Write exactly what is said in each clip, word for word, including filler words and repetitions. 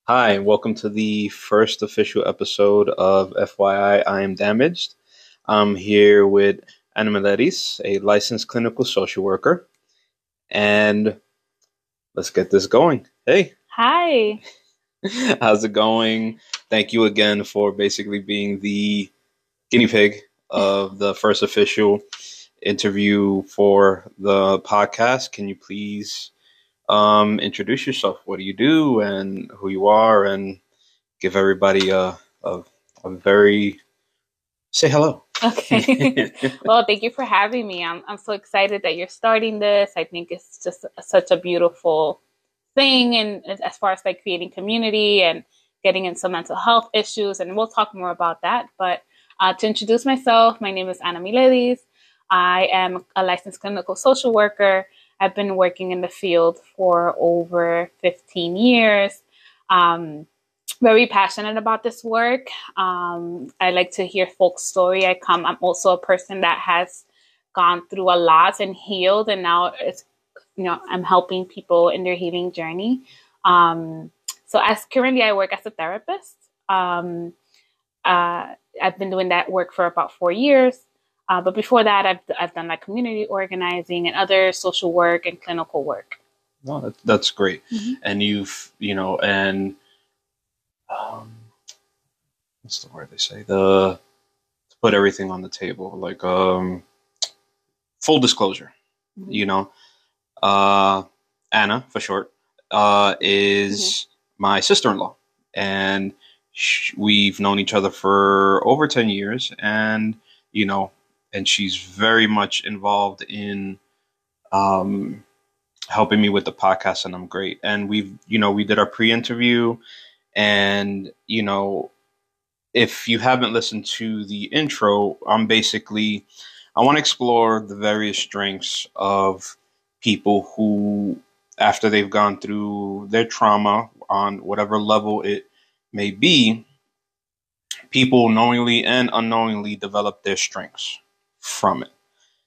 Hi, and welcome to the first official episode of F Y I, I Am Damaged. I'm here with Ana Miletis, a licensed clinical social worker, and let's get this going. Hey, Hi. how's it going? Thank you again for basically being the guinea pig of the first official interview for the podcast. Can you please um, introduce yourself? What do you do and who you are, and give everybody a, a, a very say hello. Okay. Well, thank you for having me. I'm I'm so excited that you're starting this. I think it's just such a beautiful thing, and as far as like creating community and getting into mental health issues, and we'll talk more about that. But uh, to introduce myself, my name is Ana Miletis. I am a licensed clinical social worker. I've been working in the field for over fifteen years. Um, very passionate about this work. Um, I like to hear folks' story. I come. I'm also a person that has gone through a lot and healed, and now it's you know I'm helping people in their healing journey. Um, so as currently I work as a therapist. Um, uh, I've been doing that work for about four years. Uh, but before that, I've I've done like community organizing and other social work and clinical work. Well, that, that's great. Mm-hmm. And you've, you know, and um, what's the word they say? The to put everything on the table, like um, full disclosure. Mm-hmm. You know, uh, Anna for short uh, is mm-hmm. my sister-in-law, and sh- we've known each other for over ten years, and you know. And she's very much involved in um, helping me with the podcast, and I'm great. And we've, you know, we did our pre-interview, and you know, if you haven't listened to the intro, I'm basically, I want to explore the various strengths of people who, after they've gone through their trauma on whatever level it may be, people knowingly and unknowingly develop their strengths from it.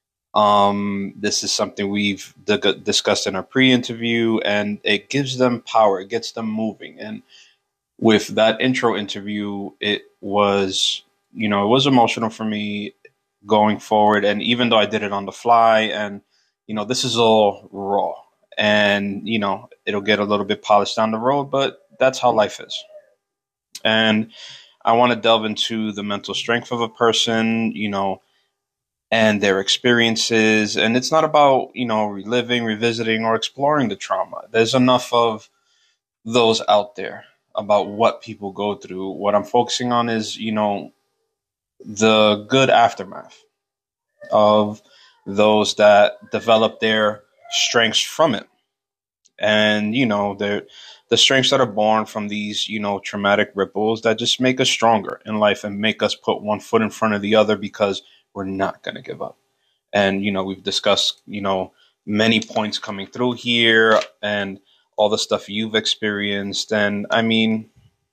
Um, this is something we've d- discussed in our pre-interview, and it gives them power. It gets them moving. And with that intro interview, it was, you know, it was emotional for me going forward. And even though I did it on the fly, and, you know, this is all raw, and, you know, it'll get a little bit polished down the road, but that's how life is. And I want to delve into the mental strength of a person, you know, and their experiences. And it's not about, you know, reliving, revisiting, or exploring the trauma. There's enough of those out there about what people go through. What I'm focusing on is, you know, the good aftermath of those that develop their strengths from it. And, you know, they're the strengths that are born from these, you know, traumatic ripples that just make us stronger in life and make us put one foot in front of the other because we're not going to give up. And, you know, we've discussed, you know, many points coming through here and all the stuff you've experienced. And I mean,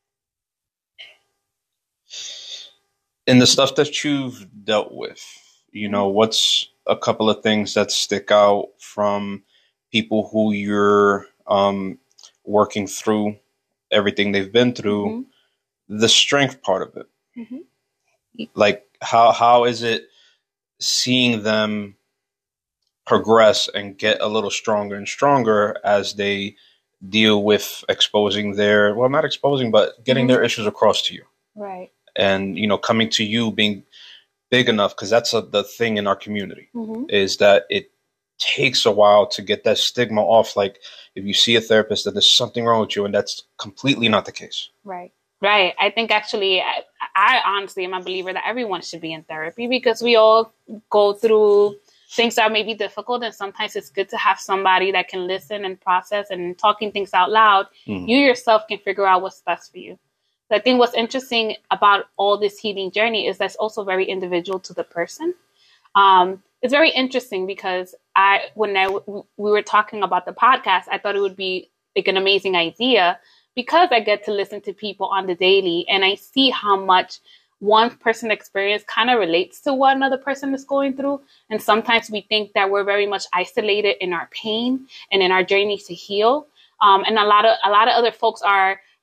in the stuff that you've dealt with, you know, what's a couple of things that stick out from people who you're um, working through everything they've been through, mm-hmm. the strength part of it? Mm-hmm. Like, how how is it seeing them progress and get a little stronger and stronger as they deal with exposing their, well, not exposing, but getting mm-hmm. their issues across to you. Right. And, you know, coming to you being big enough, because that's a, the thing in our community, mm-hmm. is that it takes a while to get that stigma off. Like, if you see a therapist, that there's something wrong with you, and that's completely not the case. Right. Right. I think actually, I, I honestly am a believer that everyone should be in therapy because we all go through things that may be difficult. And sometimes it's good to have somebody that can listen and process, and talking things out loud. Mm. You yourself can figure out what's best for you. So I think what's interesting about all this healing journey is that's also very individual to the person. Um, it's very interesting because I, when I, we were talking about the podcast, I thought it would be like an amazing idea, because I get to listen to people on the daily and I see how much one person's experience kind of relates to what another person is going through. And sometimes we think that we're very much isolated in our pain and in our journey to heal. Um, and a lot of a lot of other folks are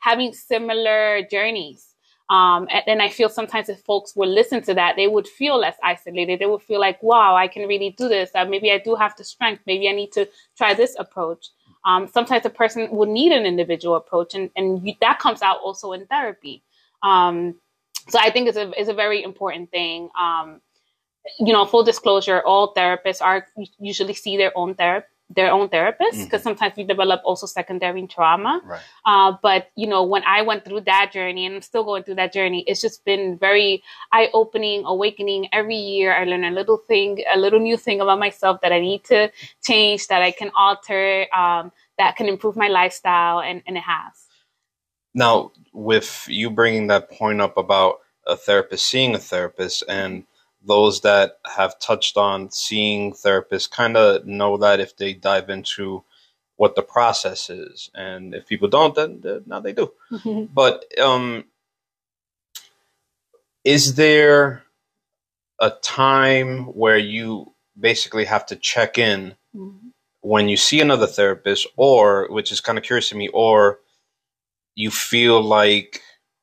having similar journeys. Um, and then I feel sometimes if folks would listen to that, they would feel less isolated. They would feel like, wow, I can really do this. Uh, maybe I do have the strength. Maybe I need to try this approach. Um, sometimes a person will need an individual approach, and, and you, that comes out also in therapy. Um, so I think it's a, it's a very important thing. Um, you know, full disclosure, all therapists are usually see their own therapist. their own therapist, because mm-hmm. sometimes we develop also secondary trauma. Right. Uh, but, you know, when I went through that journey, and I'm still going through that journey, it's just been very eye-opening, awakening. Every year I learn a little thing, a little new thing about myself that I need to change, that I can alter, um, that can improve my lifestyle, and, and it has. Now, with you bringing that point up about a therapist seeing a therapist, and those that have touched on seeing therapists kind of know that if they dive into what the process is. And if people don't, then, then now they do. Mm-hmm. But um, is there a time where you basically have to check in mm-hmm. when you see another therapist, or, which is kind of curious to me, or you feel like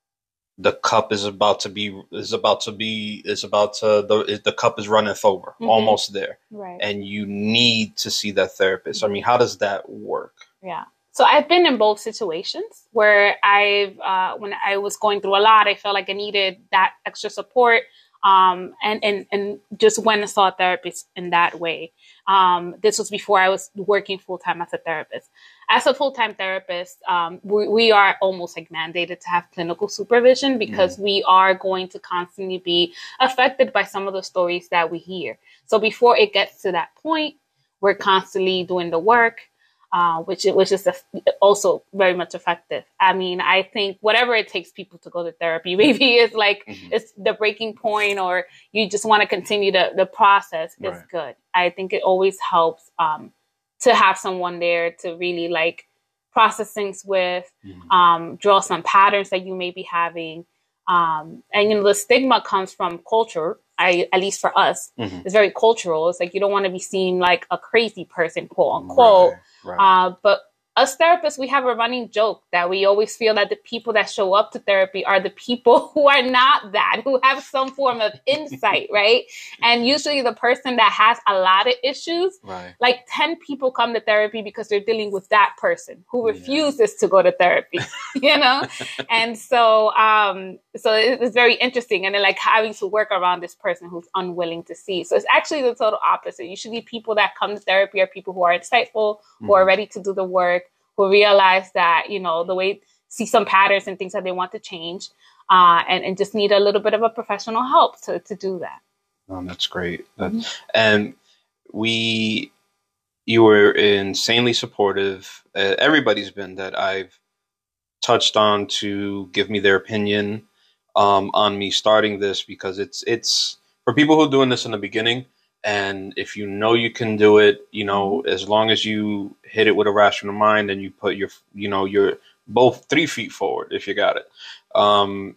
the cup is about to be is about to be is about to the the cup is runneth over, mm-hmm. almost there, right? And you need to see that therapist. Mm-hmm. I mean, how does that work? Yeah. So I've been in both situations where I've uh, when I was going through a lot, I felt like I needed that extra support, um, and and and just went and saw a therapist in that way. Um, this was before I was working full time as a therapist. As a full-time therapist, um, we, we are almost like mandated to have clinical supervision, because mm-hmm. we are going to constantly be affected by some of the stories that we hear. So before it gets to that point, we're constantly doing the work, uh, which, which is also very much effective. I mean, I think whatever it takes people to go to therapy, maybe it's like mm-hmm. it's the breaking point, or you just want to continue the, the process, is right. good. I think it always helps um, to have someone there to really like process things with, mm-hmm. um, draw some patterns that you may be having. Um, and, you know, the stigma comes from culture. I, at least for us, mm-hmm. it's very cultural. It's like, you don't want to be seen like a crazy person, quote unquote. Right, right. Uh, but us therapists, we have a running joke that we always feel that the people that show up to therapy are the people who are not that, who have some form of insight, right? And usually the person that has a lot of issues, right. like ten people come to therapy because they're dealing with that person who refuses yeah. to go to therapy, you know? And so, um, so it's very interesting. And then like having to work around this person who's unwilling to see. So it's actually the total opposite. Usually people that come to therapy are people who are insightful, mm-hmm. who are ready to do the work, who realize that, you know, the way, see some patterns and things that they want to change, uh, and, and just need a little bit of a professional help to, to do that. Oh, that's great. Mm-hmm. And we, you were insanely supportive. Uh, everybody's been that I've touched on to give me their opinion um, on me starting this, because it's, it's for people who are doing this in the beginning. And if you know you can do it, you know, as long as you hit it with a rational mind and you put your, you know, your both three feet forward, if you got it, um,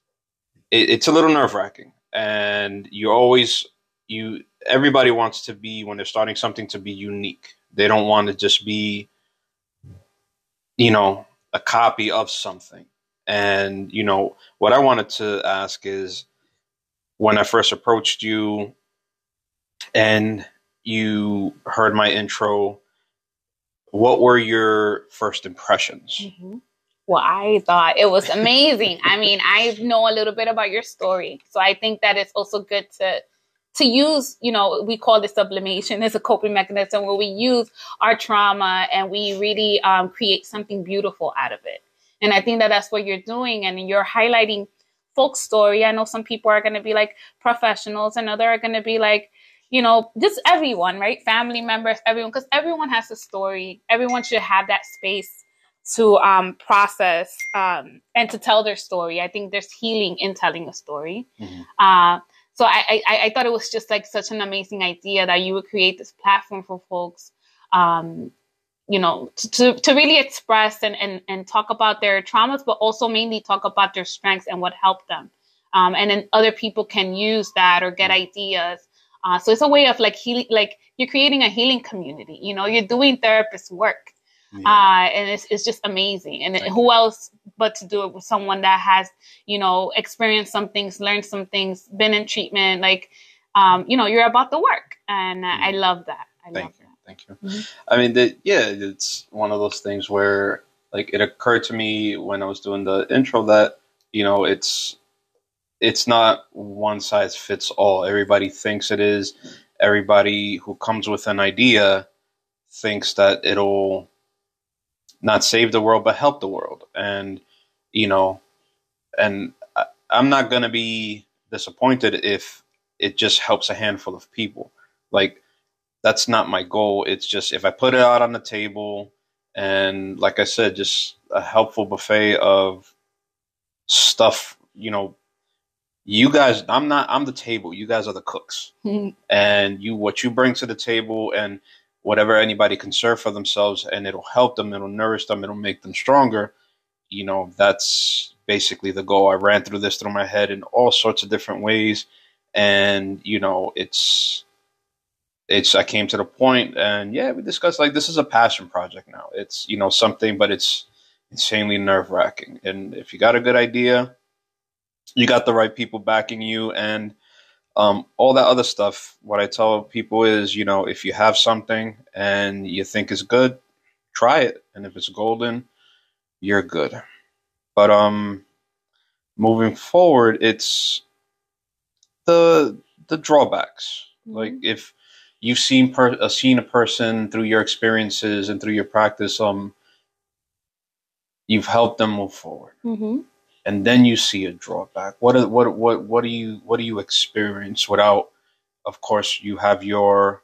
it it's a little nerve wracking. And you always, you, everybody wants to be, when they're starting something, to be unique. They don't want to just be, you know, a copy of something. And, you know, what I wanted to ask is, when I first approached you, and you heard my intro, what were your first impressions? Mm-hmm. Well, I thought it was amazing. I mean, I know a little bit about your story. So I think that it's also good to to use, you know, we call this sublimation as a coping mechanism, where we use our trauma and we really um, create something beautiful out of it. And I think that that's what you're doing. And you're highlighting folk story. I know some people are going to be like professionals, and others are going to be like, you know, just everyone, right? Family members, everyone, because everyone has a story. Everyone should have that space to um, process um, and to tell their story. I think there's healing in telling a story. Mm-hmm. Uh, so I, I, I thought it was just like such an amazing idea that you would create this platform for folks, um, you know, to, to, to really express and, and, and talk about their traumas, but also mainly talk about their strengths and what helped them. Um, and then other people can use that or get ideas. Uh, so it's a way of like healing, like you're creating a healing community, you know, you're doing therapist work, yeah. uh, and it's, it's just amazing. And Thank who you. else but to do it with someone that has, you know, experienced some things, learned some things, been in treatment. Like, um, you know, you're about the work. And uh, mm-hmm. I love that. I Thank love you. that. Thank you. Mm-hmm. I mean, the, yeah, it's one of those things where, like, it occurred to me when I was doing the intro that, you know, it's, it's not one size fits all. Everybody thinks it is. Everybody who comes with an idea thinks that it'll not save the world, but help the world. And, you know, and I, I'm not going to be disappointed if it just helps a handful of people. Like, that's not my goal. It's just, if I put it out on the table and, like I said, just a helpful buffet of stuff, you know, you guys, I'm not, I'm the table. You guys are the cooks. Mm-hmm. And you, what you bring to the table and whatever anybody can serve for themselves, and it'll help them, it'll nourish them, it'll make them stronger. You know, that's basically the goal. I ran through this through my head in all sorts of different ways. And, you know, it's, it's, I came to the point and yeah, we discussed, like, this is a passion project now. It's, you know, something, but it's insanely nerve wracking. And if you got a good idea, you got the right people backing you, and um, all that other stuff. What I tell people is, you know, if you have something and you think it's good, try it. And if it's golden, you're good. But um, moving forward, it's the the drawbacks. Mm-hmm. Like, if you've seen per- uh, seen a person through your experiences and through your practice, um, you've helped them move forward. Mm-hmm. And then you see a drawback. What are, what what what do you what do you experience without? Of course, you have your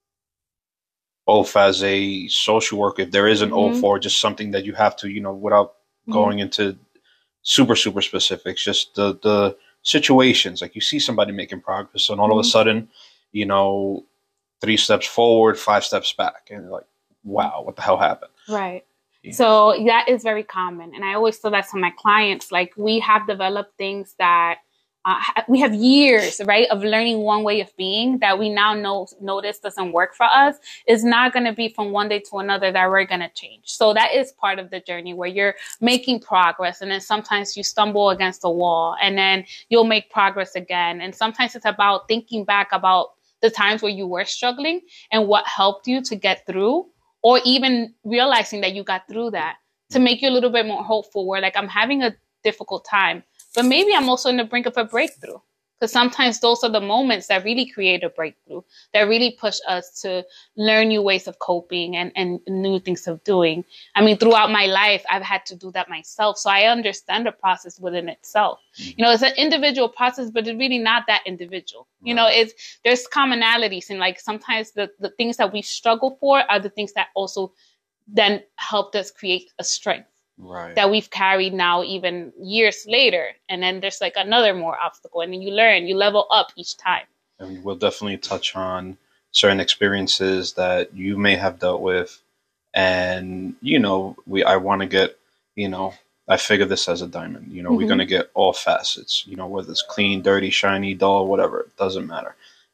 O F as a social worker. If there is an mm-hmm. O F or just something that you have to, you know, without mm-hmm. going into super super specifics, just the the situations. Like, you see somebody making progress, and all mm-hmm. of a sudden, you know, three steps forward, five steps back, and you're like, wow, what the hell happened? Right. So that is very common. And I always tell that to my clients, like, we have developed things that uh, we have years, right, of learning one way of being that we now know notice doesn't work for us. It's not going to be from one day to another that we're going to change. So that is part of the journey where you're making progress. And then sometimes you stumble against a wall and then you'll make progress again. And sometimes it's about thinking back about the times where you were struggling and what helped you to get through. Or even realizing that you got through that to make you a little bit more hopeful, where, like, I'm having a difficult time, but maybe I'm also on the brink of a breakthrough. Because sometimes those are the moments that really create a breakthrough, that really push us to learn new ways of coping and, and new things of doing. I mean, throughout my life, I've had to do that myself. So I understand the process within itself. Mm-hmm. You know, it's an individual process, but it's really not that individual. Right. You know, it's there's commonalities. And, like, sometimes the, the things that we struggle for are the things that also then helped us create a strength. Right. That we've carried now even years later. And then there's, like, another more obstacle, and then you learn, you level up each time. And we'll definitely touch on certain experiences that you may have dealt with. And, you know, we I want to get, you know, I figure this as a diamond. You know, mm-hmm. we're going to get all facets, you know, whether it's clean, dirty, shiny, dull, whatever. It doesn't matter.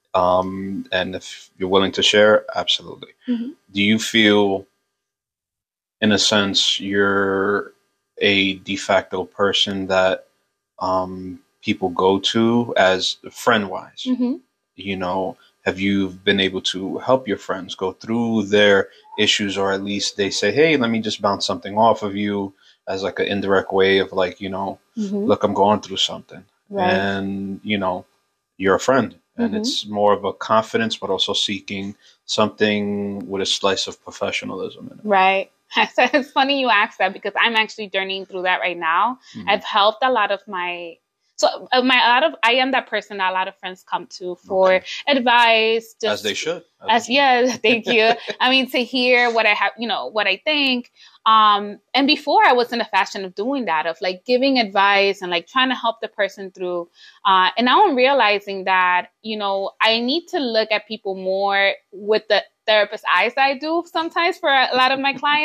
Um, and if you're willing to share, absolutely. Mm-hmm. Do you feel, in a sense, you're a de facto person that um, people go to as friend-wise? Mm-hmm. You know, have you been able to help your friends go through their issues, or at least they say, hey, let me just bounce something off of you, as like an indirect way of, like, you know, mm-hmm. look, I'm going through something. Right. And, you know, you're a friend. And mm-hmm. it's more of a confidence, but also seeking something with a slice of professionalism in it. Right. So it's funny you ask that, because I'm actually journeying through that right now. Mm-hmm. I've helped a lot of my, so uh, my, a lot of, I am that person that a lot of friends come to for okay. advice. Just, as they should. As, as they yeah, should. Thank you. I mean, to hear what I have, you know, what I think. Um, and before I was in the fashion of doing that, of, like, giving advice and, like, trying to help the person through. Uh, and now I'm realizing that, you know, I need to look at people more with the therapist eyes I do sometimes for a lot of my clients,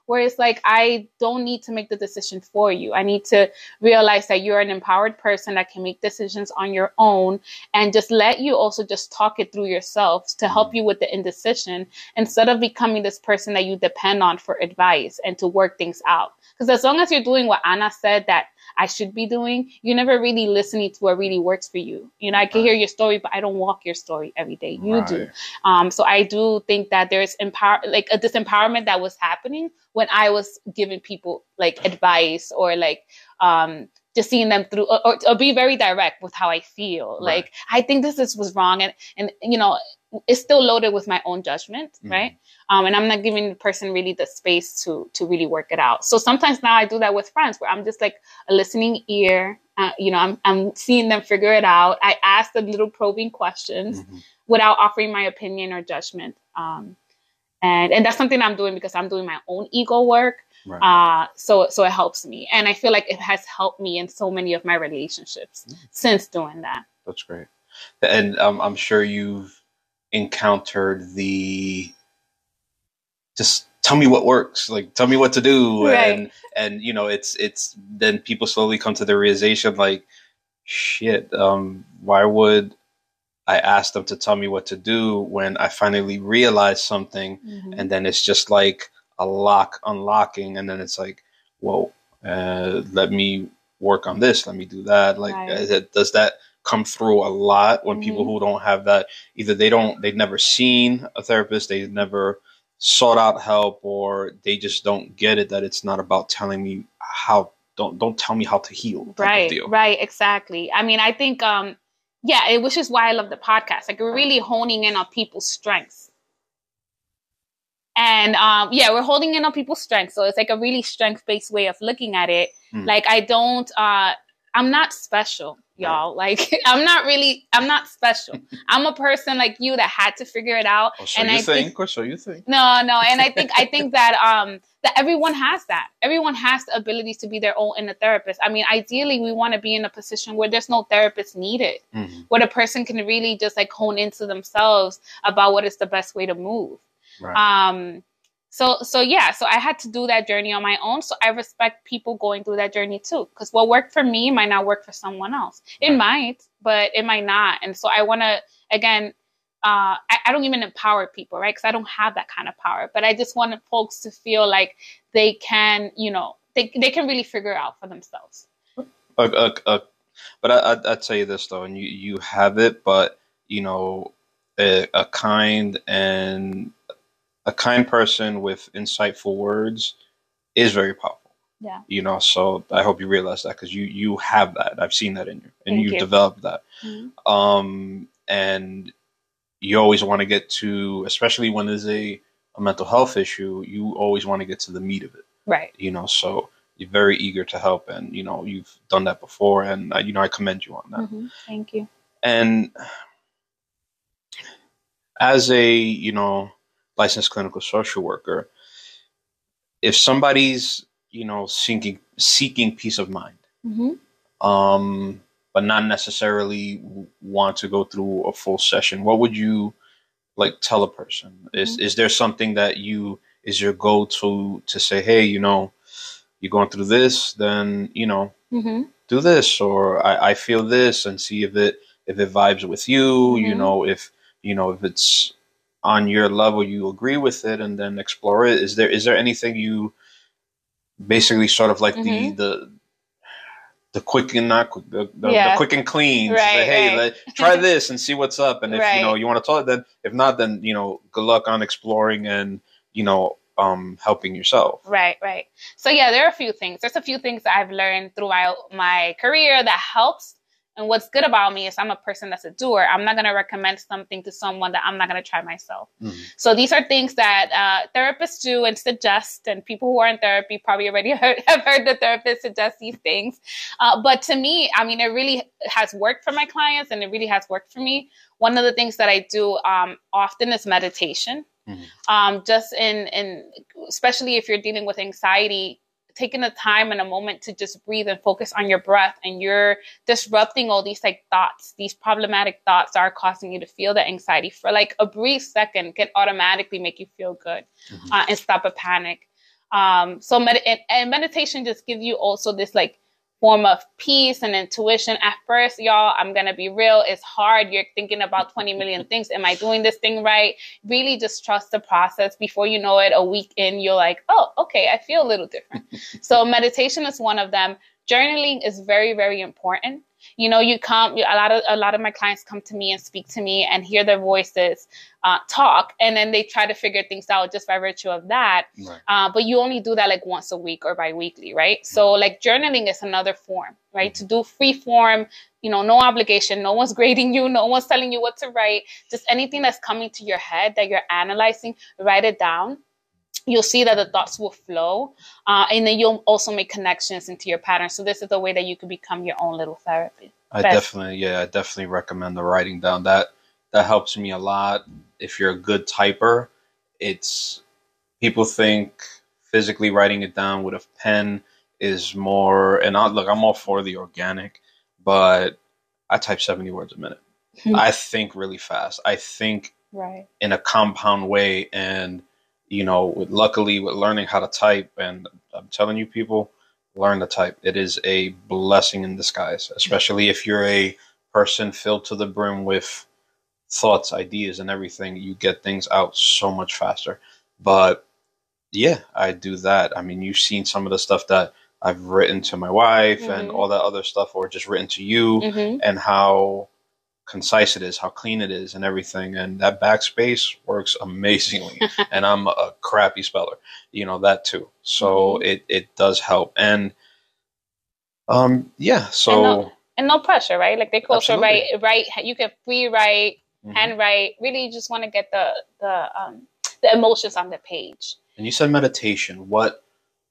where it's like, I don't need to make the decision for you. I need to realize that you're an empowered person that can make decisions on your own, and just let you also just talk it through yourself to help you with the indecision, instead of becoming this person that you depend on for advice and to work things out. Because as long as you're doing what Ana said that I should be doing, you're never really listening to what really works for you. You know, I can hear your story, but I don't walk your story every day. You right. do. Um, so I do think that there's empower, like a disempowerment that was happening when I was giving people like advice, or like um, just seeing them through, or, or, or be very direct with how I feel. Right. Like, I think this is, was wrong. And, and, you know, it's still loaded with my own judgment. Mm-hmm. Right. Um, and I'm not giving the person really the space to, to really work it out. So sometimes now I do that with friends, where I'm just like a listening ear. Uh, you know, I'm, I'm seeing them figure it out. I ask them little probing questions mm-hmm. without offering my opinion or judgment. Um, and, and that's something I'm doing because I'm doing my own ego work. Right. Uh, so, so it helps me. And I feel like it has helped me in so many of my relationships mm-hmm. since doing that. That's great. And um, I'm sure you've encountered the, just tell me what works, like, tell me what to do. Right. And, and, you know, it's, it's, then people slowly come to the realization, like, shit, um, why would I ask them to tell me what to do when I finally realize something? Mm-hmm. And then it's just like a lock unlocking. And then it's like, whoa, uh, let me work on this. Let me do that. Like, right. is it, does that come through a lot when mm-hmm. people who don't have that, either they don't, they've never seen a therapist, they've never sought out help, or they just don't get it, that it's not about telling me how, don't don't tell me how to heal type right of deal. Right, exactly. I mean, I think um yeah, it, which is why I love the podcast. Like, we're really honing in on people's strengths, and um yeah we're holding in on people's strengths, so it's like a really strength-based way of looking at it. mm. Like, I don't uh I'm not special, y'all. Like, I'm not really, I'm not special. I'm a person like you that had to figure it out. Or so and you I think, think, or so you think. No, no. And I think, I think that, um, that everyone has that. Everyone has the ability to be their own inner therapist. I mean, ideally, we want to be in a position where there's no therapist needed, mm-hmm. where the person can really just like hone into themselves about what is the best way to move. Right. Um, So, so yeah, so I had to do that journey on my own. So I respect people going through that journey too, because what worked for me might not work for someone else. It right. might, but it might not. And so I want to, again, uh, I, I don't even empower people, right? Because I don't have that kind of power, but I just want folks to feel like they can, you know, they they can really figure it out for themselves. Uh, uh, uh, but I, I, I'd tell you this though, and you, you have it, but you know, a, a kind and a kind person with insightful words is very powerful. Yeah. You know, so I hope you realize that, because you, you have that. I've seen that in you, and Thank you've you. developed that. Mm-hmm. Um, and you always want to get to, especially when there's a, a mental health issue, you always want to get to the meat of it. Right. You know, so you're very eager to help, and, you know, you've done that before, and, uh, you know, I commend you on that. Mm-hmm. Thank you. And as a, you know, licensed clinical social worker, if somebody's, you know, seeking seeking peace of mind, mm-hmm. um, but not necessarily want to go through a full session, what would you like tell a person? Mm-hmm. Is is there something that you is your go to to say, hey, you know, you're going through this, then, you know, mm-hmm. do this, or I, I feel this, and see if it if it vibes with you, mm-hmm. you know, if you know if it's on your level, you agree with it, and then explore it. Is there is there anything you basically sort of like mm-hmm. the the the quick and not quick, the, the, yeah. the quick and clean? Right, say, hey, right. let, try this and see what's up. And if right. you know you want to talk, then if not, then you know, good luck on exploring and you know um, helping yourself. Right, right. So yeah, there are a few things. There's a few things that I've learned throughout my career that helps. And what's good about me is I'm a person that's a doer. I'm not going to recommend something to someone that I'm not going to try myself. Mm-hmm. So these are things that uh, therapists do and suggest, and people who are in therapy probably already heard, have heard the therapist suggest these things. Uh, but to me, I mean, it really has worked for my clients, and it really has worked for me. One of the things that I do um, often is meditation. Mm-hmm. Um, just in, in, especially if you're dealing with anxiety, taking the time and a moment to just breathe and focus on your breath, and you're disrupting all these like thoughts, these problematic thoughts that are causing you to feel the anxiety for like a brief second can automatically make you feel good mm-hmm. uh, and stop a panic. Um, so med- and, and meditation just gives you also this like form of peace and intuition. At first, y'all, I'm going to be real. It's hard. You're thinking about twenty million things. Am I doing this thing right? Really just trust the process. Before you know it, a week in, you're like, oh, okay, I feel a little different. So meditation is one of them. Journaling is very, very important. You know, you come, a lot of, a lot of my clients come to me and speak to me and hear their voices uh, talk. And then they try to figure things out just by virtue of that. Right. Uh, but you only do that like once a week or bi-weekly, right? So like journaling is another form, right? Mm-hmm. To do free form, you know, no obligation. No one's grading you. No one's telling you what to write. Just anything that's coming to your head that you're analyzing, write it down. You'll see that the thoughts will flow. Uh, and then you'll also make connections into your pattern. So this is a way that you can become your own little therapist. I definitely, yeah, I definitely recommend the writing down. That that helps me a lot. If you're a good typer, it's people think physically writing it down with a pen is more. And I, look, I'm all for the organic, but I type seventy words a minute. I think really fast. I think right. in a compound way, and you know, with, luckily with learning how to type, and I'm telling you, people, learn to type. It is a blessing in disguise, especially if you're a person filled to the brim with thoughts, ideas, and everything. You get things out so much faster. But yeah, I do that. I mean, you've seen some of the stuff that I've written to my wife mm-hmm. and all that other stuff, or just written to you, mm-hmm. and how concise it is, how clean it is, and everything. And that backspace works amazingly. And I'm a crappy speller, you know, that too. So mm-hmm. it, it does help. And um, yeah, so. And no, and no pressure, right? Like they could also write, write, you can free write, mm-hmm. handwrite. Really, you just want to get the, the, um, the emotions on the page. And you said meditation. What,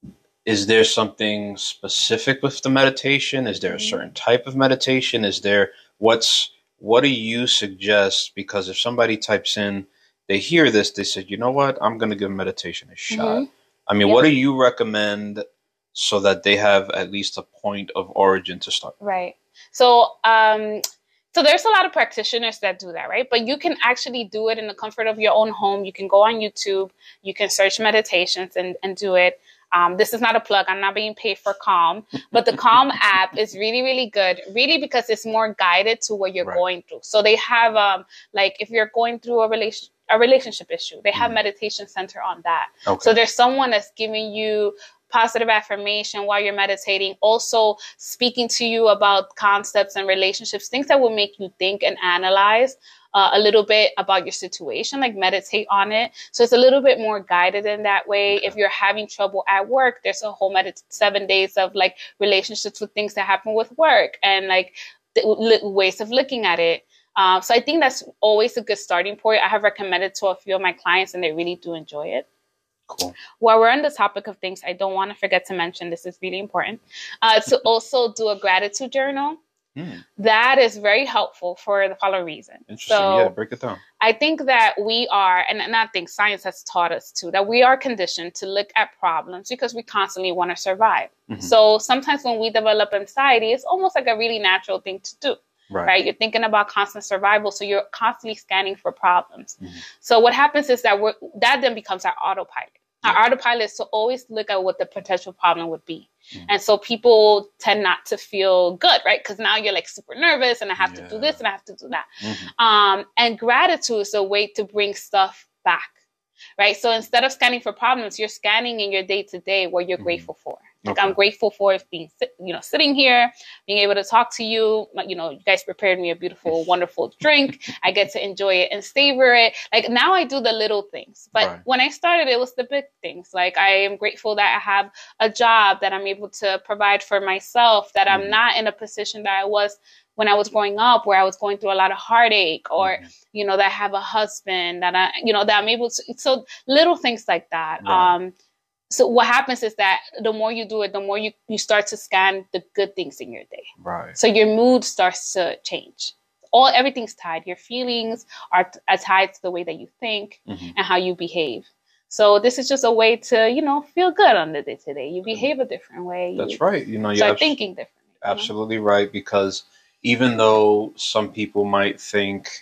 is there something specific with the meditation? Is there a certain type of meditation? Is there, what's, what do you suggest? Because if somebody types in, they hear this, they said, you know what, I'm going to give meditation a shot. Mm-hmm. I mean, yep. What do you recommend so that they have at least a point of origin to start? Right. So, um, so there's a lot of practitioners that do that, right? But you can actually do it in the comfort of your own home. You can go on YouTube, you can search meditations and, and do it. Um, this is not a plug. I'm not being paid for Calm, but the Calm app is really, really good, really, because it's more guided to what you're right. going through. So they have, um, like, if you're going through a relation, a relationship issue, they have mm. meditation center on that. Okay. So there's someone that's giving you positive affirmation while you're meditating, also speaking to you about concepts and relationships, things that will make you think and analyze uh, a little bit about your situation, like meditate on it. So it's a little bit more guided in that way. Okay. If you're having trouble at work, there's a whole medit- seven days of like relationships with things that happen with work and like the, li- ways of looking at it. Uh, so I think that's always a good starting point. I have recommended to a few of my clients and they really do enjoy it. Cool. While we're on the topic of things, I don't want to forget to mention, this is really important, uh, to also do a gratitude journal. Mm. That is very helpful for the following reason. Interesting. So yeah, break it down. I think that we are, and, and I think science has taught us too, that we are conditioned to look at problems because we constantly want to survive. Mm-hmm. So sometimes when we develop anxiety, it's almost like a really natural thing to do. Right. right. You're thinking about constant survival. So you're constantly scanning for problems. Mm-hmm. So what happens is that we're, that then becomes our autopilot. Yeah. Our autopilot is to always look at what the potential problem would be. Mm-hmm. And so people tend not to feel good, right? Because now you're like super nervous and I have yeah. to do this and I have to do that. Mm-hmm. Um, and gratitude is a way to bring stuff back, right? So instead of scanning for problems, you're scanning in your day to day what you're mm-hmm. grateful for. Like okay. I'm grateful for being, you know, sitting here, being able to talk to you. You know, you guys prepared me a beautiful, wonderful drink. I get to enjoy it and savor it. Like now I do the little things. But right. when I started, it was the big things. Like I am grateful that I have a job, that I'm able to provide for myself, that mm-hmm. I'm not in a position that I was when I was growing up, where I was going through a lot of heartache, or, mm-hmm. you know, that I have a husband, that I, you know, that I'm able to. So little things like that. Right. Um, So what happens is that the more you do it, the more you, you start to scan the good things in your day. Right. So your mood starts to change. All everything's tied. Your feelings are, are tied to the way that you think mm-hmm. and how you behave. So this is just a way to, you know, feel good on the day to day. You behave a different way. That's you right. You know, you start abs- thinking differently. Absolutely you know? Right. Because even though some people might think,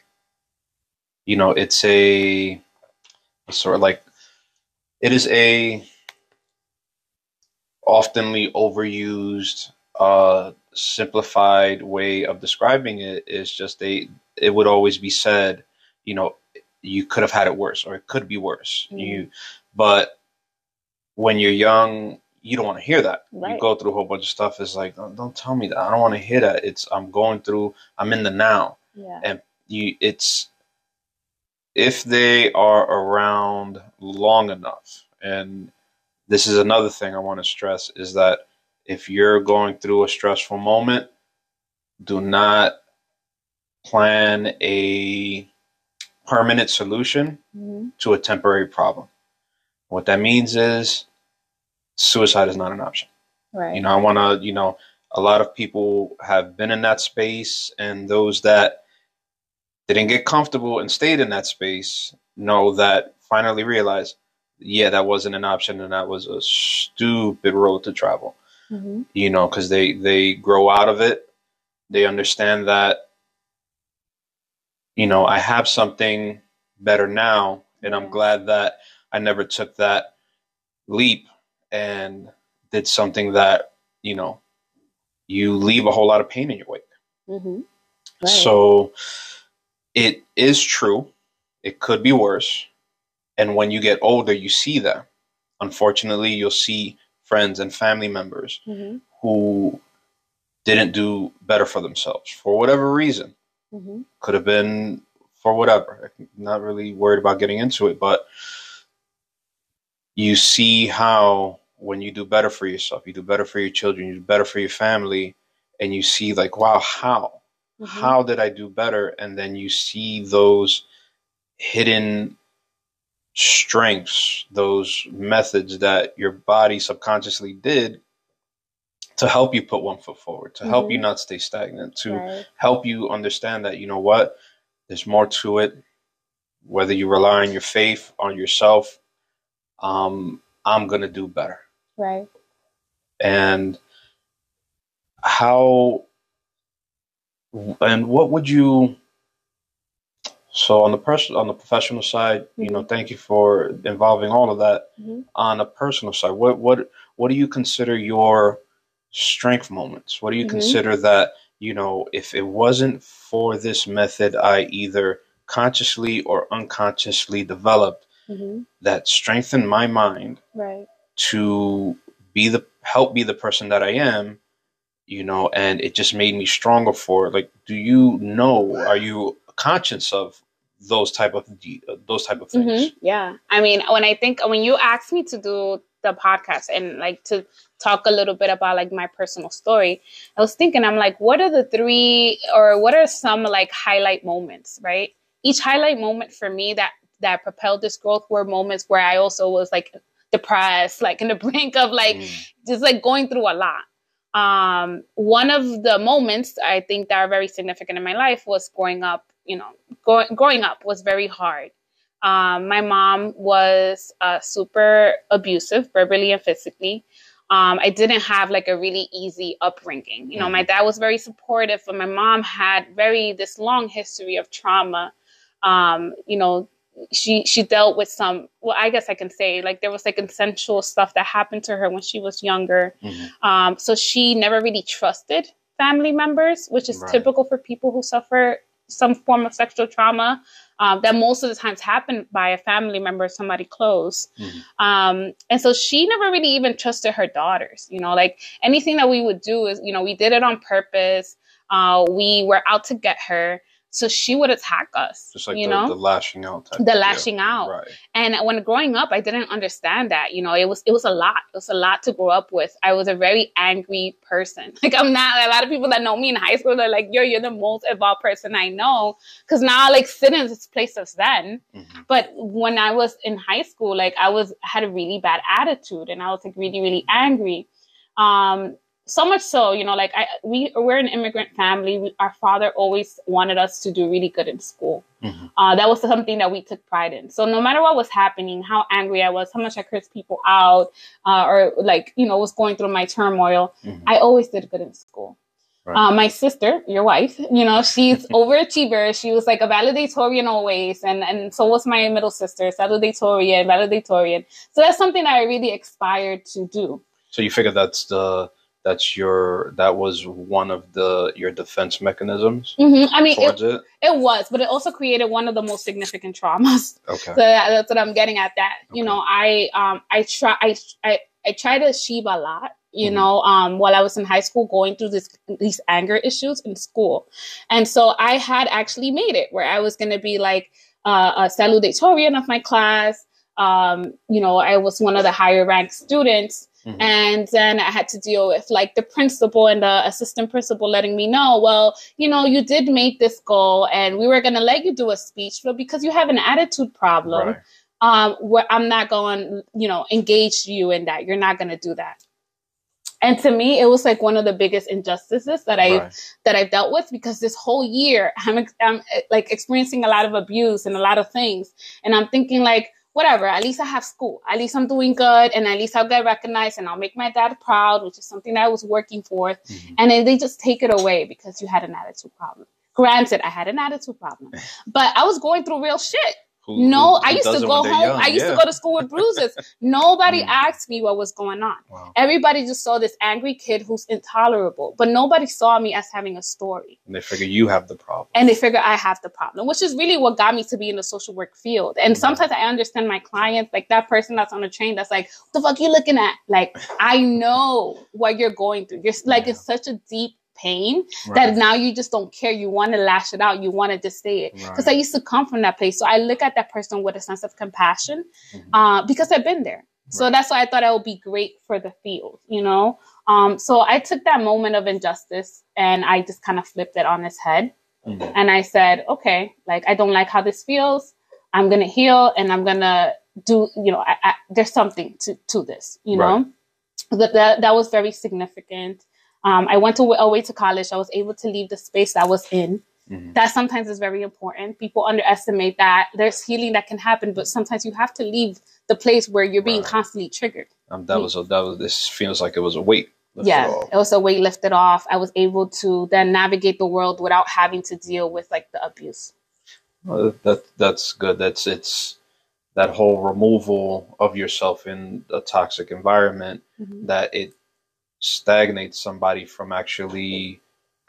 you know, it's a sort of like, it is a oftenly overused, uh, simplified way of describing it is just they. It would always be said, you know, you could have had it worse, or it could be worse. Mm-hmm. You, but when you're young, you don't want to hear that. Right. You go through a whole bunch of stuff. It's like, don't, don't tell me that. I don't want to hear that. It's I'm going through. I'm in the now, yeah. and you. It's if they are around long enough, and this is another thing I want to stress is that if you're going through a stressful moment, do not plan a permanent solution mm-hmm. to a temporary problem. What that means is suicide is not an option. Right. You know, I want to, you know, a lot of people have been in that space, and those that didn't get comfortable and stayed in that space know that finally realize, yeah, that wasn't an option, and that was a stupid road to travel. Mm-hmm. You know, because they, they grow out of it. They understand that, you know, I have something better now, and yeah. I'm glad that I never took that leap and did something that, you know, you leave a whole lot of pain in your wake. Mm-hmm. Right. So it is true. It could be worse. And when you get older, you see that. Unfortunately, you'll see friends and family members mm-hmm. who didn't do better for themselves for whatever reason. Mm-hmm. Could have been for whatever. I'm not really worried about getting into it, but you see how when you do better for yourself, you do better for your children, you do better for your family, and you see like, wow, how? Mm-hmm. How did I do better? And then you see those hidden strengths, those methods that your body subconsciously did to help you put one foot forward, to mm-hmm. help you not stay stagnant, to right. help you understand that, you know what, there's more to it. Whether you rely on your faith, on yourself, um, I'm going to do better. Right. And how, and what would you, so on the person, on the professional side, mm-hmm. you know, thank you for involving all of that. Mm-hmm. On a personal side, what, what, what do you consider your strength moments? What do you mm-hmm. consider that, you know, if it wasn't for this method, I either consciously or unconsciously developed mm-hmm. that strengthened my mind right. to be the, help be the person that I am, you know, and it just made me stronger for it. Like, do you know, are you conscious of those type of, those type of things? Mm-hmm. Yeah. I mean, when I think, when you asked me to do the podcast and like to talk a little bit about like my personal story, I was thinking, I'm like, what are the three or what are some like highlight moments, right? Each highlight moment for me that, that propelled this growth were moments where I also was like depressed, like in the brink of like, mm. just like going through a lot. Um, one of the moments I think that are very significant in my life was growing up, you know, go- growing up was very hard. Um, my mom was uh, super abusive, verbally and physically. Um, I didn't have like a really easy upbringing. You know, mm-hmm. my dad was very supportive, but my mom had very, this long history of trauma. Um, you know, she, she dealt with some, well, I guess I can say like there was like consensual stuff that happened to her when she was younger. Mm-hmm. Um, so she never really trusted family members, which is right. typical for people who suffer some form of sexual trauma. Um, that most of the times happen by a family member, somebody close. Mm-hmm. Um, and so she never really even trusted her daughters, you know, like anything that we would do is, you know, we did it on purpose. Uh, we were out to get her. So she would attack us, just like you the, know, the lashing out type. The lashing out. Right. And when growing up, I didn't understand that, you know, it was, it was a lot. It was a lot to grow up with. I was a very angry person. Like I'm not, a lot of people that know me in high school, they're like, yo, you're the most evolved person I know. Cause now I like sit in this place of zen. Mm-hmm. But when I was in high school, like I was, had a really bad attitude and I was like really, really angry. Um, So much so, you know, like I, we, we're an immigrant family. We, our father always wanted us to do really good in school. Mm-hmm. Uh, that was something that we took pride in. So no matter what was happening, how angry I was, how much I cursed people out, uh, or like, you know, was going through my turmoil, mm-hmm. I always did good in school. Right. Uh, my sister, your wife, you know, she's overachiever. She was like a valedictorian always. And, and so was my middle sister, valedictorian, valedictorian. So that's something that I really aspired to do. So you figure that's the that's your that was one of the your defense mechanisms Mm-hmm. I mean, towards it, it. it was, but it also created one of the most significant traumas. Okay. So that, that's what I'm getting at. That you Okay. know, I um I try I I I try to achieve a lot. You Mhm. know, um, while I was in high school, going through this these anger issues in school, and so I had actually made it where I was going to be like uh, a salutatorian of my class. Um, you know, I was one of the higher ranked students. Mhm. And then I had to deal with like the principal and the assistant principal letting me know, well, you know, you did make this goal and we were going to let you do a speech, but because you have an attitude problem, Right. um, where I'm not going, you know, engage you in that. You're not going to do that. And to me, it was like one of the biggest injustices that I Right. that I've dealt with, because this whole year I'm, I'm like experiencing a lot of abuse and a lot of things. And I'm thinking like, whatever, at least I have school. At least I'm doing good. And at least I'll get recognized and I'll make my dad proud, which is something that I was working for. Mhm. And then they just take it away because you had an attitude problem. Granted, I had an attitude problem, but I was going through real shit. Who- No, who- who I used to doesn't go when they're home. young? I used Yeah. to go to school with bruises. Nobody Mm. asked me what was going on. Wow. Everybody just saw this angry kid who's intolerable, but nobody saw me as having a story. And they figure you have the problem. And they figure I have the problem, which is really what got me to be in the social work field. And sometimes I understand my clients, like that person that's on the train that's like, what the fuck you looking at? Like, I know what you're going through. You're like, Yeah. it's such a deep pain Right. that now you just don't care. You want to lash it out. You want to just say it. Because Right. I used to come from that place. So I look at that person with a sense of compassion, Mhm. uh, because I've been there. So Right. that's why I thought it would be great for the field, you know? Um, so I took that moment of injustice and I just kind of flipped it on its head. Mhm. And I said, okay, like, I don't like how this feels. I'm going to heal and I'm going to do, you know, I, I, there's something to, to this, you Right. know? That, that, that was very significant. Um, I went to, away to college. I was able to leave the space I was in. Mhm. That sometimes is very important. People underestimate that there's healing that can happen, but sometimes you have to leave the place where you're being Right. constantly triggered. Um, that was a that was this feels like it was a weight. lifted Yeah, off. it was a weight lifted off. I was able to then navigate the world without having to deal with like the abuse. Well, that that's good. That's it's that whole removal of yourself in a toxic environment, Mhm. that it stagnates somebody from actually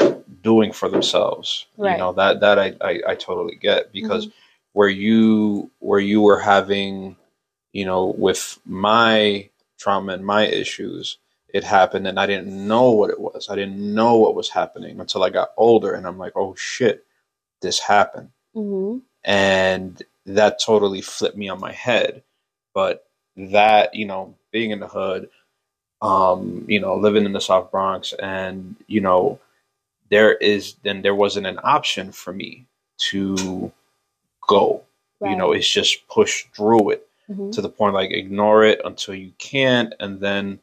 doing for themselves. Right. You know, that that I, I, I totally get, because Mhm. where you where you were having, you know, with my trauma and my issues, it happened and I didn't know what it was. I didn't know what was happening until I got older, and I'm like, oh shit, this happened. Mhm. And that totally flipped me on my head. But that, you know, being in the hood, um, you know, living in the South Bronx, and, you know, there is, then there wasn't an option for me to go. You Right. know, it's just push through it Mhm. to the point like ignore it until you can't, and then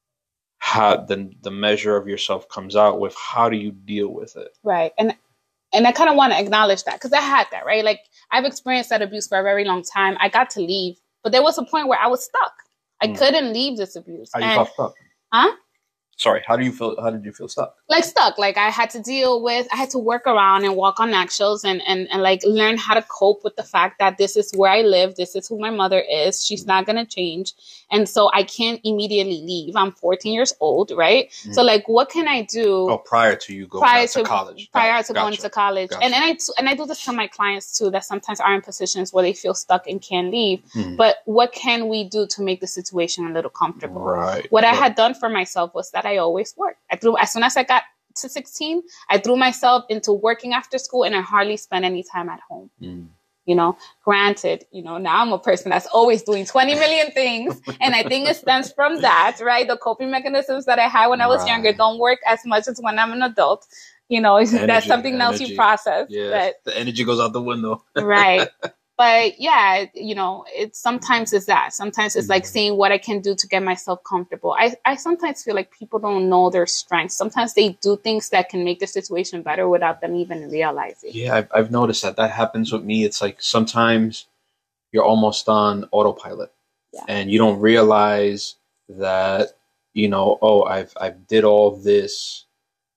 how then the measure of yourself comes out with how do you deal with it. Right. And and I kind of want to acknowledge that because I had that, right? Like I've experienced that abuse for a very long time. I got to leave, but there was a point where I was stuck. I Mm. couldn't leave this abuse. How you And- felt stuck? Huh? Sorry, how do you feel? How did you feel stuck? Like stuck. Like I had to deal with, I had to work around and walk on eggshells and, and, and like learn how to cope with the fact that this is where I live. This is who my mother is. She's not going to change. And so I can't immediately leave. I'm fourteen years old, right? Mm. So like, what can I do? Oh, prior to you going prior out to, to college. prior Got- to going gotcha. to college. Gotcha. And and I and I do this to my clients too, that sometimes are in positions where they feel stuck and can't leave. Mhm. But what can we do to make the situation a little comfortable? Right. What I right. had done for myself was that I always worked. I threw as soon as I got to sixteen, I threw myself into working after school, and I hardly spent any time at home. Mm. You know, granted, you know, now I'm a person that's always doing twenty million things. And I think it stems from that, right? The coping mechanisms that I had when I was Right. younger don't work as much as when I'm an adult. You know, that's Energy, something else you energy. process. Yeah, the energy goes out the window. But, right. But yeah, you know, it's sometimes it's that. Sometimes it's like Mhm. seeing what I can do to get myself comfortable. I, I sometimes feel like people don't know their strengths. Sometimes they do things that can make the situation better without them even realizing. Yeah, I've, I've noticed that. That happens with me. It's like sometimes you're almost on autopilot, Yeah. and you don't realize that, you know, oh, I've I've did all this,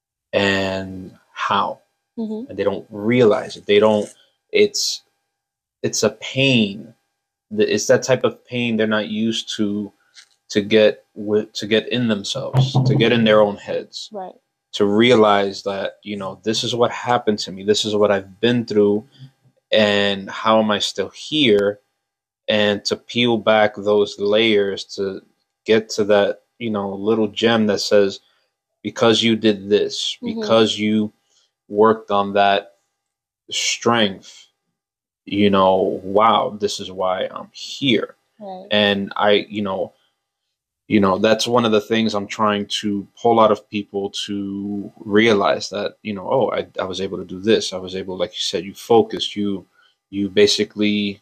and how, Mm-hmm. and they don't realize it. They don't. It's it's a pain. The- It's that type of pain they're not used to to get with to get in themselves, to get in their own heads, right, to realize that, you know, this is what happened to me, this is what I've been through, and how am I still here, and to peel back those layers to get to that, you know, little gem that says, because you did this, mm-hmm. because you worked on that strength, you know, wow, this is why I'm here. Right. And I, you know, you know, that's one of the things I'm trying to pull out of people, to realize that, you know, oh, I, I was able to do this. I was able, like you said, you focused, you, you basically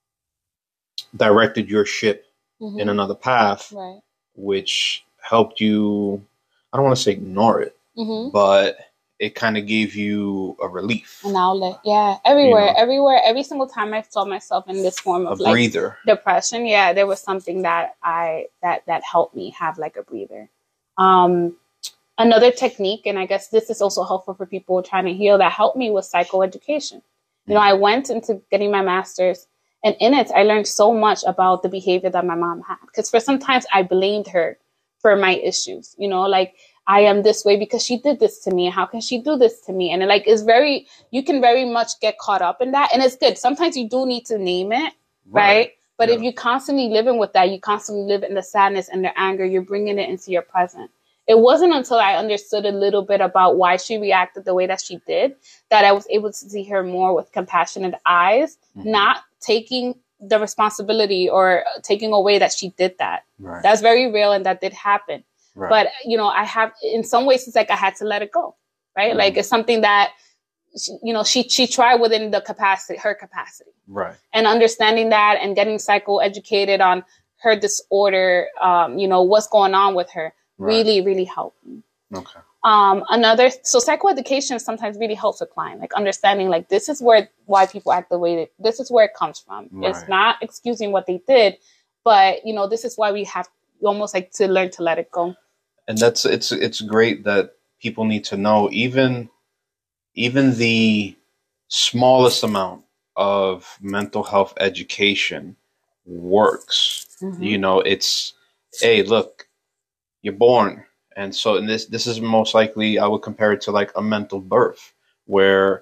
directed your ship mm-hmm. in another path, right. which helped you, I don't want to say ignore it, mm-hmm. but it kind of gave you a relief. An outlet. Yeah. Everywhere, you know, everywhere, every single time I saw myself in this form of a like breather. depression. Yeah. There was something that I, that, that helped me have like a breather. Um, another technique, and I guess this is also helpful for people trying to heal, that helped me was psychoeducation. You know, I went into getting my master's, and in it, I learned so much about the behavior that my mom had. Because for sometimes I blamed her for my issues, you know, like, I am this way because she did this to me. How can she do this to me? And it, like, it's very, you can very much get caught up in that. And it's good. Sometimes you do need to name it, right? right? But yeah. if you're constantly living with that, you constantly live in the sadness and the anger, you're bringing it into your present. It wasn't until I understood a little bit about why she reacted the way that she did that I was able to see her more with compassionate eyes, mm-hmm. not taking the responsibility or taking away that she did that. Right. That's very real, and that did happen. Right. But, you know, I have, in some ways, it's like I had to let it go, right? Mm-hmm. Like, it's something that, she, you know, she she tried within the capacity, her capacity. Right. And understanding that and getting psychoeducated on her disorder, um, you know, what's going on with her, right. really, really helped me. Okay. Um, another, so psychoeducation sometimes really helps a client, like understanding, like, this is where, why people act the way that, this is where it comes from. Right. It's not excusing what they did, but, you know, this is why we have almost like to learn to let it go. And that's, it's, it's great that people need to know, even, even the smallest amount of mental health education works. Mm-hmm. You know, it's, hey, look, you're born. And so in this, this is most likely, I would compare it to like a mental birth, where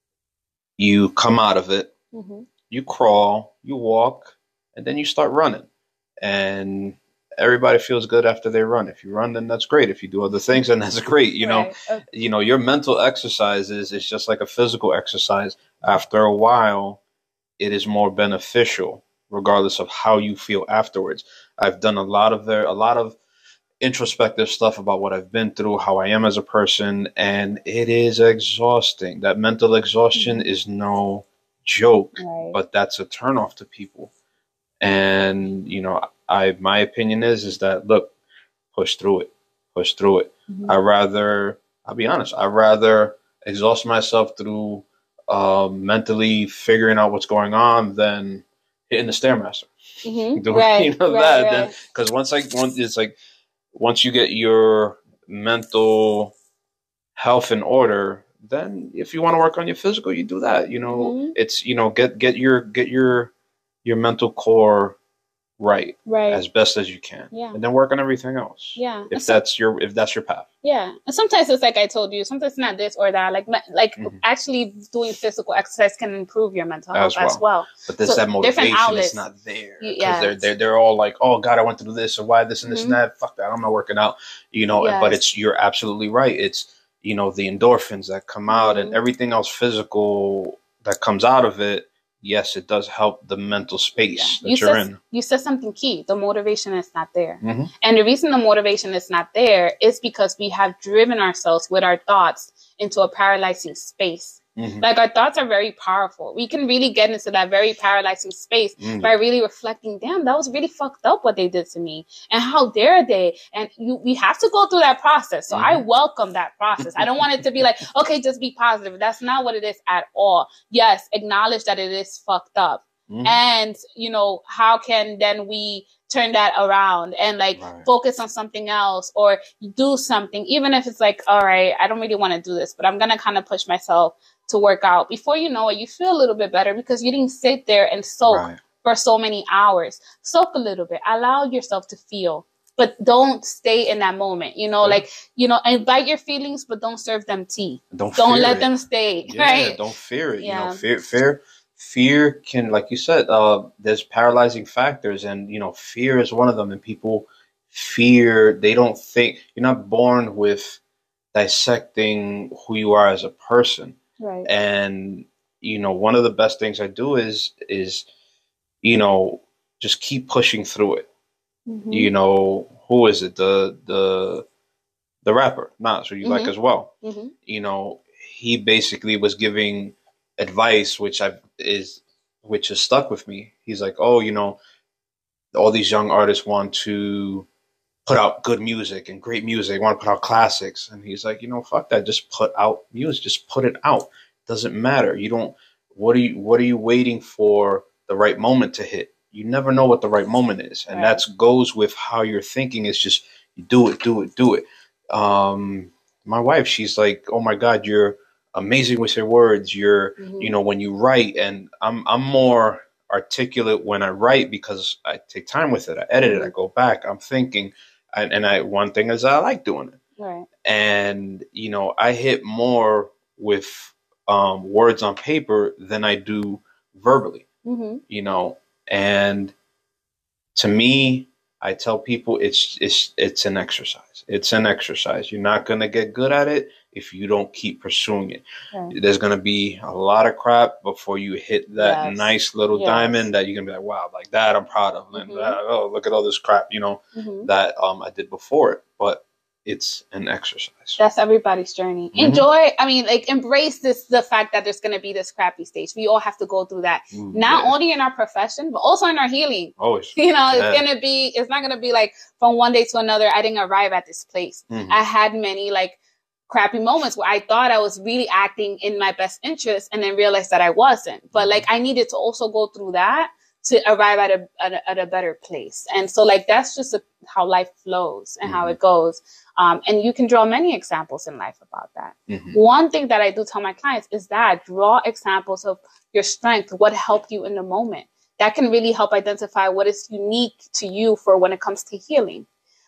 you come out of it, mm-hmm. you crawl, you walk, and then you start running. And everybody feels good after they run. If you run, then that's great. If you do other things, then that's great. You know, right. okay. you know, your mental exercises is just like a physical exercise. After a while, it is more beneficial, regardless of how you feel afterwards. I've done a lot of there, a lot of introspective stuff about what I've been through, how I am as a person, and it is exhausting. That mental exhaustion mm-hmm. is no joke, right. but that's a turnoff to people. And, you know, I, my opinion is, is that, look, push through it, push through it. Mm-hmm. I rather, I'll be honest, I'd rather exhaust myself through um, mentally figuring out what's going on than hitting the Stairmaster. Mm-hmm. Doing, right, you know, right, that, right. then, cause once I, once it's like, once you get your mental health in order, then if you want to work on your physical, you do that. You know, mm-hmm. it's, you know, get, get your, get your, your mental core right, right, as best as you can, yeah, and then work on everything else. Yeah, if so, that's your if that's your path. Yeah, and sometimes it's like I told you, sometimes it's not this or that. Like like mm-hmm. actually doing physical exercise can improve your mental health as well. As well. But there's so that motivation is not there because yeah. they're they're they're all like, oh God, I went through this, or why this and this mm-hmm. and that. Fuck that, I'm not working out. You know, yes. But it's you're absolutely right. It's, you know, the endorphins that come out mm-hmm. and everything else physical that comes out of it. Yes, it does help the mental space yeah. that you you're said, in. You said something key. The motivation is not there. Mm-hmm. And the reason the motivation is not there is because we have driven ourselves with our thoughts into a paralyzing space. Mm-hmm. Like, our thoughts are very powerful. We can really get into that very paralyzing space mm-hmm. by really reflecting, damn, that was really fucked up what they did to me. And how dare they? And you, we have to go through that process. So mm-hmm. I welcome that process. I don't want it to be like, okay, just be positive. That's not what it is at all. Yes, acknowledge that it is fucked up. Mm-hmm. And, you know, how can then we turn that around and like right. focus on something else or do something, even if it's like, all right, I don't really want to do this, but I'm going to kind of push myself to work out. Before you know it, you feel a little bit better because you didn't sit there and soak right. for so many hours. Soak a little bit. Allow yourself to feel. but don't stay in that moment. You know, Yeah. like, you know, invite your feelings, but don't serve them tea. Don't Don't fear let it. them stay. Yeah, Right. don't fear it. Yeah. You know, fear, fear, fear can, like you said, uh, there's paralyzing factors, and you know, fear is one of them. And people fear; they don't think you're not born with dissecting who you are as a person. Right. And you know, one of the best things I do is is you know just keep pushing through it. Mm-hmm. You know, who is it? The the the rapper Nas, who you Mm-hmm. like as well. Mm-hmm. You know, he basically was giving advice, which I is which has stuck with me. He's like, oh, you know, all these young artists want to put out good music and great music. They want to put out classics, and he's like, you know, fuck that. Just put out music. Just put it out. Doesn't matter. You don't. What are you? What are you waiting for the right moment to hit? You never know what the right moment is, and Right. that goes with how you're thinking. Is just you do it, do it, do it. Um, my wife, she's like, oh my God, you're amazing with your words. You're, Mm-hmm. you know, when you write, and I'm, I'm more articulate when I write because I take time with it. I edit Mm-hmm. it. I go back. I'm thinking, and, and I one thing is I like doing it. Right. And you know, I hit more with um, words on paper than I do verbally. Mm-hmm. You know, and to me, I tell people it's it's it's an exercise. It's an exercise. You're not gonna get good at it if you don't keep pursuing it. Right. There's gonna be a lot of crap before you hit that Yes. nice little Yes. diamond that you're gonna be like, wow, like that I'm proud of. And Mm-hmm. uh, oh, look at all this crap, you know, Mm-hmm. that um I did before it. But it's an exercise. That's everybody's journey. Mhm. Enjoy. I mean, like, embrace this, the fact that there's going to be this crappy stage. We all have to go through that, Mm, not yeah. only in our profession, but also in our healing. Always. You know, it's Yeah. going to be, it's not going to be like from one day to another, I didn't arrive at this place. Mhm. I had many like crappy moments where I thought I was really acting in my best interest and then realized that I wasn't. But like, I needed to also go through that to arrive at a, at a, at a better place. And so like, that's just a, how life flows and how Mhm. it goes. Um, and you can draw many examples in life about that. Mhm. One thing that I do tell my clients is that draw examples of your strength, what helped you in the moment. That can really help identify what is unique to you for when it comes to healing.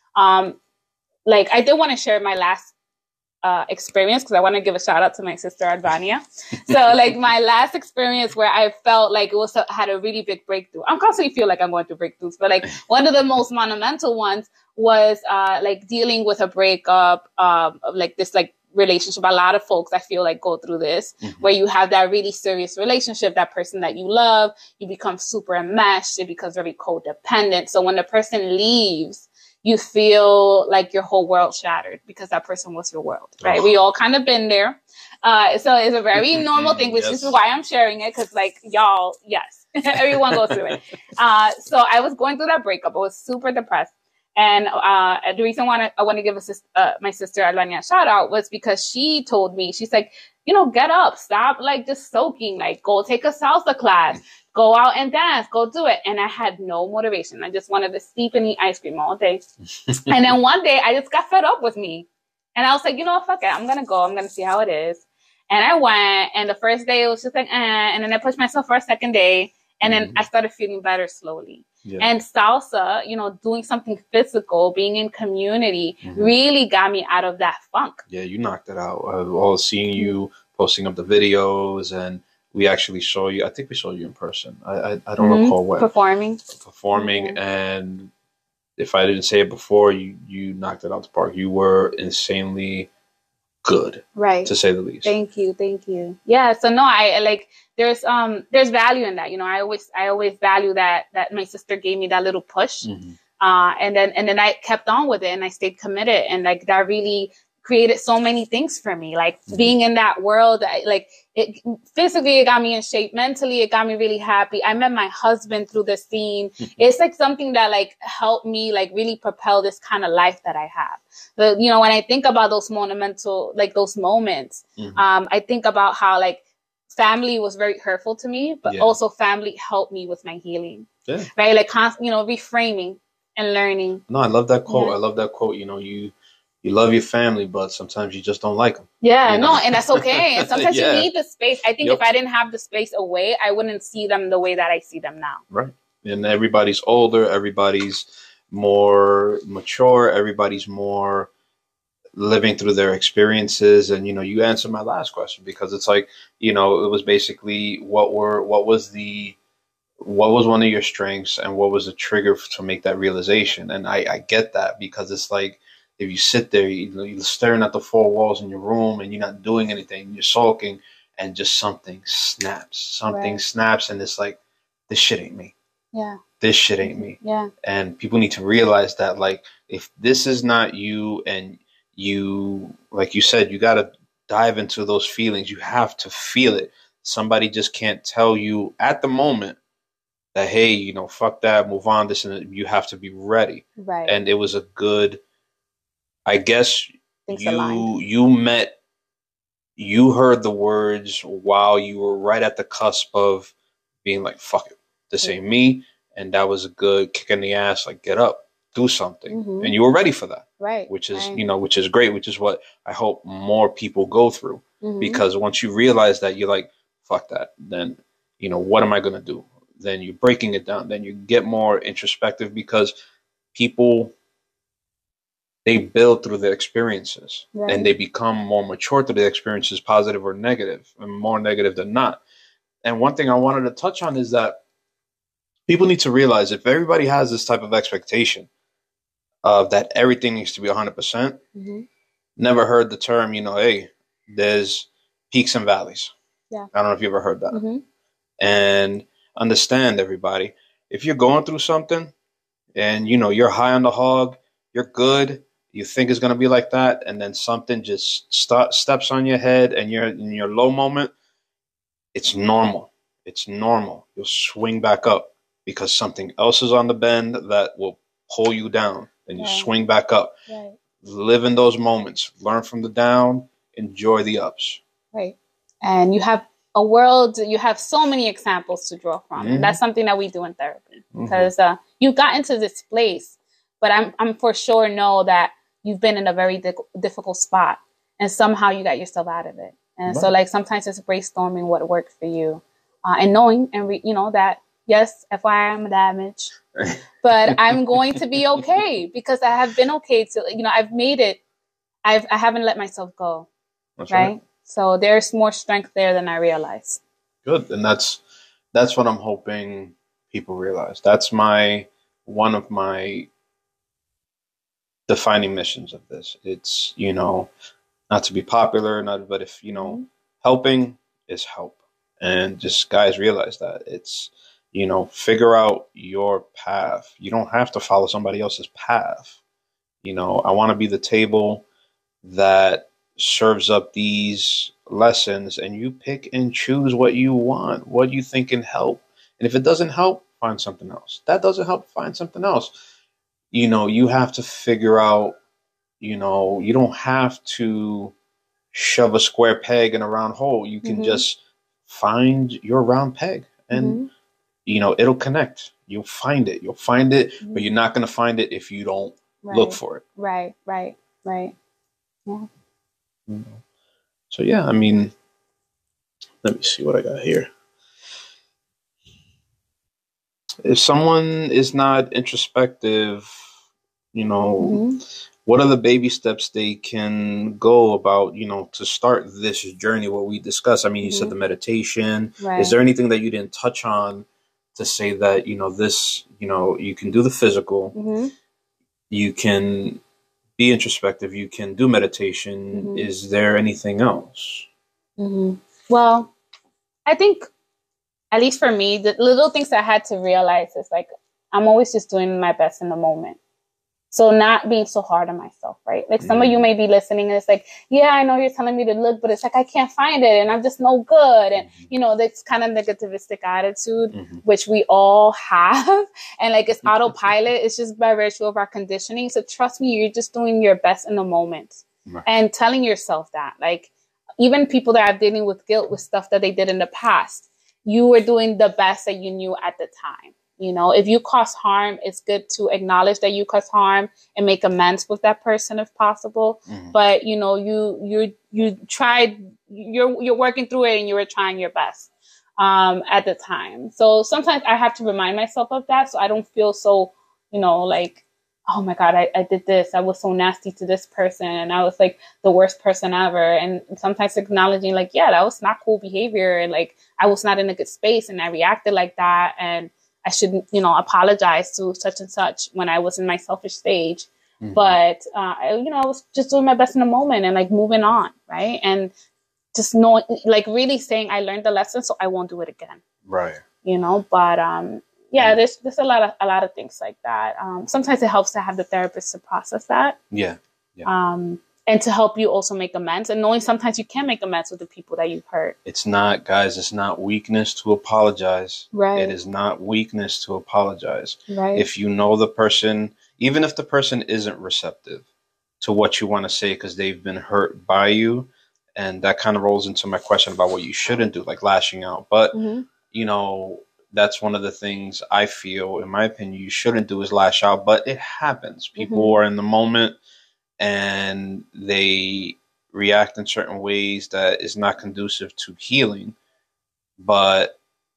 Um, like I did want to share my last uh, experience because I want to give a shout out to my sister Advania. So like my last experience where I felt like it was a, had a really big breakthrough. I'm constantly feel like I'm going through breakthroughs, but like one of the most monumental ones was uh, like dealing with a breakup, um, of like this like relationship. A lot of folks I feel like go through this Mhm. where you have that really serious relationship, that person that you love, you become super enmeshed, it becomes very codependent. So when the person leaves, you feel like your whole world shattered because that person was your world, right? Oh. We all kind of been there. Uh, so it's a very normal thing, which Yes. is why I'm sharing it. Cause like y'all, yes, everyone goes through it. Uh, so I was going through that breakup. I was super depressed. And, uh, the reason why I want to give a sis- uh, my sister Alania a shout out was because she told me, she's like, you know, get up, stop like just soaking, like go take a salsa class. Go out and dance, go do it. And I had no motivation. I just wanted to sleep and eat ice cream all day. And then one day I just got fed up with me. And I was like, you know what, fuck it. I'm going to go. I'm going to see how it is. And I went. And the first day it was just like, eh. And then I pushed myself for a second day. And then Mhm. I started feeling better slowly. Yeah. And salsa, you know, doing something physical, being in community Mhm. really got me out of that funk. Yeah, you knocked it out. I've all seeing you posting up the videos, and we actually saw you. I think we saw you in person. I I, I don't Mhm. recall when Performing. performing, Mhm. and if I didn't say it before, you you knocked it out the park. You were insanely good, Right. to say the least. Thank you. Thank you. Yeah. So no, I like, there's, um, there's value in that. You know, I always, I always value that, that my sister gave me that little push. Mhm. Uh, and then, and then I kept on with it and I stayed committed. And like, that really created so many things for me. Like Mhm. being in that world, I, like it physically, it got me in shape. Mentally, it got me really happy. I met my husband through the scene. Mhm. It's like something that like helped me like really propel this kind of life that I have. But, you know, when I think about those monumental, like those moments, Mhm. um, I think about how like family was very hurtful to me, but Yeah. also family helped me with my healing, Yeah. right? Like, const- you know, reframing and learning. No, I love that quote. Yeah. I love that quote. You know, you you love your family, but sometimes you just don't like them. Yeah, You no, know? and that's okay. And sometimes Yeah. you need the space. I think Yep. if I didn't have the space away, I wouldn't see them the way that I see them now. Right. And everybody's older. Everybody's more mature. Everybody's more living through their experiences. And, you know, you answered my last question, because it's like, you know, it was basically what were, what was the, what was one of your strengths and what was the trigger to make that realization? And I, I get that, because it's like, if you sit there, you know, you're staring at the four walls in your room and you're not doing anything, you're sulking, and just something snaps, something Right. snaps. And it's like, this shit ain't me. Yeah. This shit ain't me. Yeah. And people need to realize that, like, if this is not you, and you, like you said, you got to dive into those feelings. You have to feel it. Somebody just can't tell you at the moment that, hey, you know, fuck that, move on, this and that. You have to be ready. Right. And it was a good, I guess Things you, aligned. you met, you heard the words while you were right at the cusp of being like, fuck it, this ain't me. And that was a good kick in the ass, like, get up, do something. Mm-hmm. And you were ready for that. Right. Which is, right. you know, which is great, which is what I hope more people go through. Mm-hmm. Because once you realize that, you're like, fuck that, then, you know, what am I going to do? Then you're breaking it down. Then you get more introspective, because people, they build through their experiences, Right. and they become more mature through their experiences, positive or negative, and more negative than not. And one thing I wanted to touch on is that people need to realize, if everybody has this type of expectation of that everything needs to be one hundred percent, Mm-hmm. never heard the term, you know, hey, there's peaks and valleys. Yeah. I don't know if you ever heard that. Mm-hmm. And understand, everybody, if you're going through something and, you know, you're high on the hog, you're good, you think it's going to be like that, and then something just st- steps on your head and you're in your low moment, it's normal. It's normal. You'll swing back up, because something else is on the bend that will pull you down, and you Right. swing back up. Right. Live in those moments. Learn from the down. Enjoy the ups. Right. And you have a world, you have so many examples to draw from. Mm-hmm. And that's something that we do in therapy, Mm-hmm. because uh, you got into this place, but I'm, I'm for sure know that you've been in a very di- difficult spot, and somehow you got yourself out of it. And Right. so, like, sometimes it's brainstorming what worked for you, uh, and knowing, and re- you know, that, yes, F Y I, I'm damaged, but I'm going to be okay, because I have been okay to, you know, I've made it. I've, I haven't let myself go. That's right? right. So there's more strength there than I realized. Good. And that's that's what I'm hoping people realize. That's my one of my defining missions of this. It's, you know, not to be popular, not but if, you know, Mm-hmm. helping is help. And just guys realize that. It's, you know, figure out your path. You don't have to follow somebody else's path. You know, I want to be the table that serves up these lessons, and you pick and choose what you want, what you think can help. And if it doesn't help, find something else. That doesn't help, find something else. You know, you have to figure out, you know, you don't have to shove a square peg in a round hole. You can Mm-hmm. just find your round peg, and, Mm-hmm. you know, it'll connect. You'll find it. You'll find it, Mm-hmm. but you're not going to find it if you don't Right. look for it. Right, right, right. Yeah. You know? So, yeah, I mean, let me see what I got here. If someone is not introspective, you know, Mm-hmm. what are the baby steps they can go about, you know, to start this journey, what we discussed? I mean, you Mm-hmm. said the meditation. Right. Is there anything that you didn't touch on to say that, you know, this, you know, you can do the physical, Mm-hmm. you can be introspective, you can do meditation. Mm-hmm. Is there anything else? Mm-hmm. Well, I think, at least for me, the little things that I had to realize is, like, I'm always just doing my best in the moment. So not being so hard on myself, right? Like, some Mm-hmm. of you may be listening and it's like, yeah, I know you're telling me to look, but it's like, I can't find it and I'm just no good. And, Mm-hmm. you know, this kind of negativistic attitude, Mm-hmm. which we all have. And, like, it's autopilot. It's just by virtue of our conditioning. So trust me, you're just doing your best in the moment. Right. And telling yourself that, like, even people that are dealing with guilt with stuff that they did in the past, you were doing the best that you knew at the time. You know, if you cause harm, it's good to acknowledge that you caused harm and make amends with that person if possible. Mm-hmm. But, you know, you you you tried, you're you're working through it and you were trying your best um, at the time. So sometimes I have to remind myself of that so I don't feel so, you know, like oh my God, I, I did this. I was so nasty to this person. And I was like the worst person ever. And sometimes acknowledging like, yeah, that was not cool behavior. And like, I was not in a good space and I reacted like that. And I shouldn't, you know, apologize to such and such when I was in my selfish stage. Mm-hmm. But, uh, I, you know, I was just doing my best in the moment and like moving on. Right. And just knowing, like really saying I learned the lesson, so I won't do it again. Right. You know, but, um, yeah, there's there's a lot of a lot of things like that. Um, sometimes it helps to have the therapist to process that. Yeah. yeah. Um, and to help you also make amends, and knowing sometimes you can make amends with the people that you've hurt. It's not, guys. It's not weakness to apologize. Right. It is not weakness to apologize. Right. If you know the person, even if the person isn't receptive to what you want to say because they've been hurt by you, and that kind of rolls into my question about what you shouldn't do, like lashing out. But mm-hmm. you know. That's one of the things I feel, in my opinion, you shouldn't do is lash out, but it happens. People mm-hmm. are in the moment and they react in certain ways that is not conducive to healing. But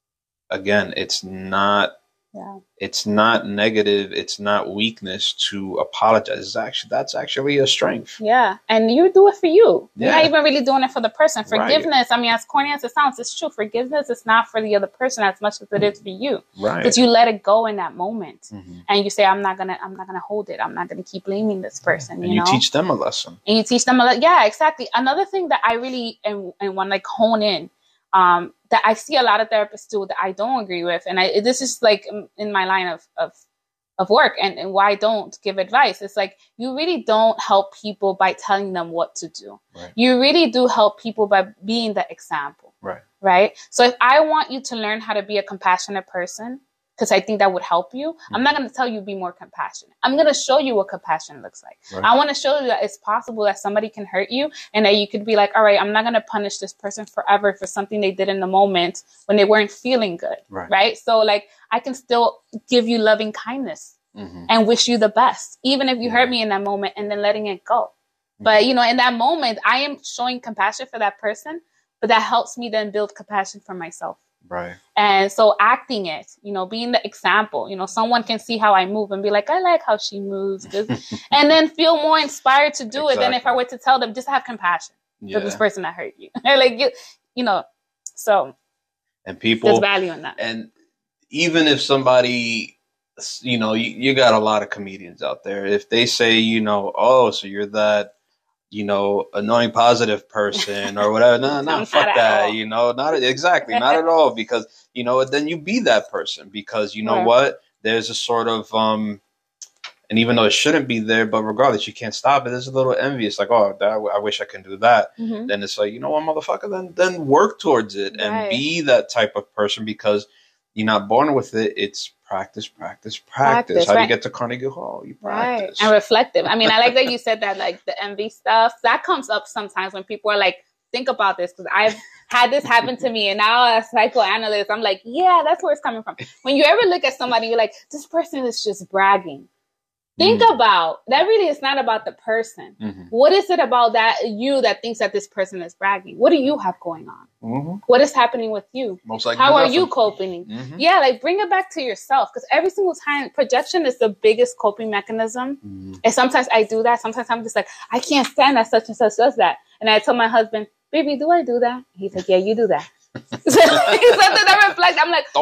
again, it's not, yeah. it's not negative. It's not weakness to apologize. It's actually, that's actually a strength. Yeah. And you do it for you. Yeah. You're not even really doing it for the person. Forgiveness, right. I mean, as corny as it sounds, it's true. Forgiveness is not for the other person as much as it is for you. Right. Because you let it go in that moment. Mm-hmm. And you say, I'm not gonna, I'm not gonna hold it. I'm not gonna keep blaming this person. And you, you know? teach them a lesson. And you teach them a lesson. Yeah, exactly. Another thing that I really and, and want to like hone in, um, that I see a lot of therapists do that I don't agree with. And I, this is like in my line of, of, of work and, and why I don't give advice. It's like, you really don't help people by telling them what to do. Right. You really do help people by being the example. Right. Right. So if I want you to learn how to be a compassionate person, because I think that would help you. Mm-hmm. I'm not going to tell you be more compassionate. I'm going to show you what compassion looks like. Right. I want to show you that it's possible that somebody can hurt you and that you could be like, all right, I'm not going to punish this person forever for something they did in the moment when they weren't feeling good. Right. Right. So like I can still give you loving kindness mm-hmm. and wish you the best, even if you yeah. hurt me in that moment and then letting it go. Mm-hmm. But, you know, in that moment, I am showing compassion for that person, but that helps me then build compassion for myself. Right. And so acting it, you know, being the example, you know, someone can see how I move and be like, I like how she moves. And then feel more inspired to do exactly. it than if I were to tell them, just have compassion yeah. for this person that hurt you. Like, you, you know, so. And people. There's value in that. And even if somebody, you know, you, you got a lot of comedians out there. If they say, you know, oh, so you're that, you know, annoying positive person or whatever. No, no, no fuck that. You know, not exactly, not at all. Because, you know, then you be that person because you know right. what? There's a sort of, um, and even though it shouldn't be there, but regardless, you can't stop it. There's a little envious, like, oh, that, I wish I can do that. Mm-hmm. Then it's like, you know what, motherfucker, then, then work towards it and right. be that type of person because you're not born with it. It's practice, practice, practice. practice How right. do you get to Carnegie Hall? You practice. Right. And reflective. I mean, I like that you said that, like the envy stuff. That comes up sometimes when people are like, think about this because I've had this happen to me. And now as a psychoanalyst, I'm like, yeah, that's where it's coming from. When you ever look at somebody, you're like, this person is just bragging. Think mm. about, that really is not about the person. Mm-hmm. What is it about that you that thinks that this person is bragging? What do you have going on? Mm-hmm. What is happening with you? Most likely How are nothing. you coping? Mm-hmm. Yeah, like bring it back to yourself. Because every single time, projection is the biggest coping mechanism. Mm-hmm. And sometimes I do that. Sometimes I'm just like, I can't stand that such and such does that. And I tell my husband, baby, do I do that? He's like, yeah, you do that. So something that reflects, I'm like,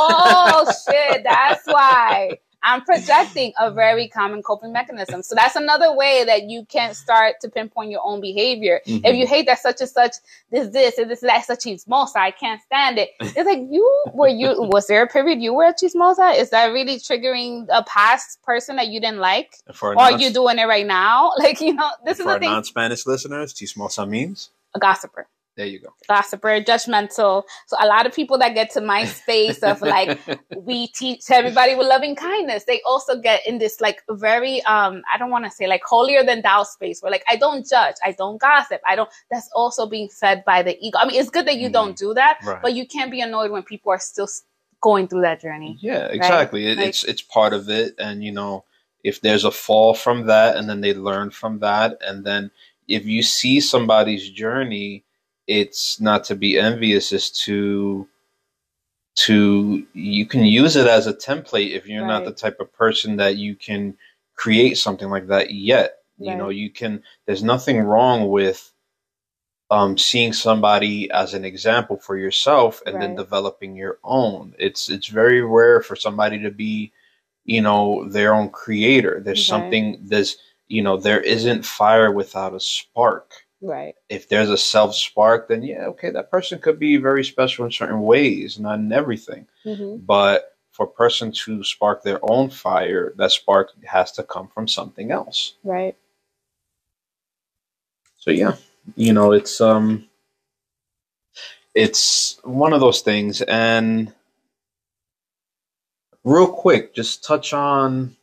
oh shit, that's why. I'm projecting a very common coping mechanism. So that's another way that you can start to pinpoint your own behavior. Mm-hmm. If you hate that such and such, this, this, and this, that, such chismosa, I can't stand it. It's like, you, were you, was there a period you were a chismosa? Is that really triggering a past person that you didn't like? For or are you doing it right now? Like, you know, this is the thing. For non-Spanish listeners, chismosa means? A gossiper. There you go. Gossiper, judgmental. So a lot of people that get to my space of like, we teach everybody with loving kindness. They also get in this like very, um, I don't want to say like holier than thou space where like, I don't judge. I don't gossip. I don't, that's also being fed by the ego. I mean, it's good that you mm-hmm. don't do that, right. but you can't be annoyed when people are still going through that journey. Yeah, exactly. Right? It, like, it's, it's part of it. And you know, if there's a fall from that and then they learn from that. And then if you see somebody's journey, it's not to be envious, it's to, to, you can use it as a template if you're right. not the type of person that you can create something like that yet. Right. You know, you can, there's nothing wrong with um, seeing somebody as an example for yourself and right. then developing your own. It's, it's very rare for somebody to be, you know, their own creator. There's okay. something, there's, you know, there isn't fire without a spark. Right. If there's a self spark, then yeah, okay, that person could be very special in certain ways, not in everything. Mm-hmm. But for a person to spark their own fire, that spark has to come from something else. Right. So yeah, you know, it's um, it's one of those things. And real quick, just touch on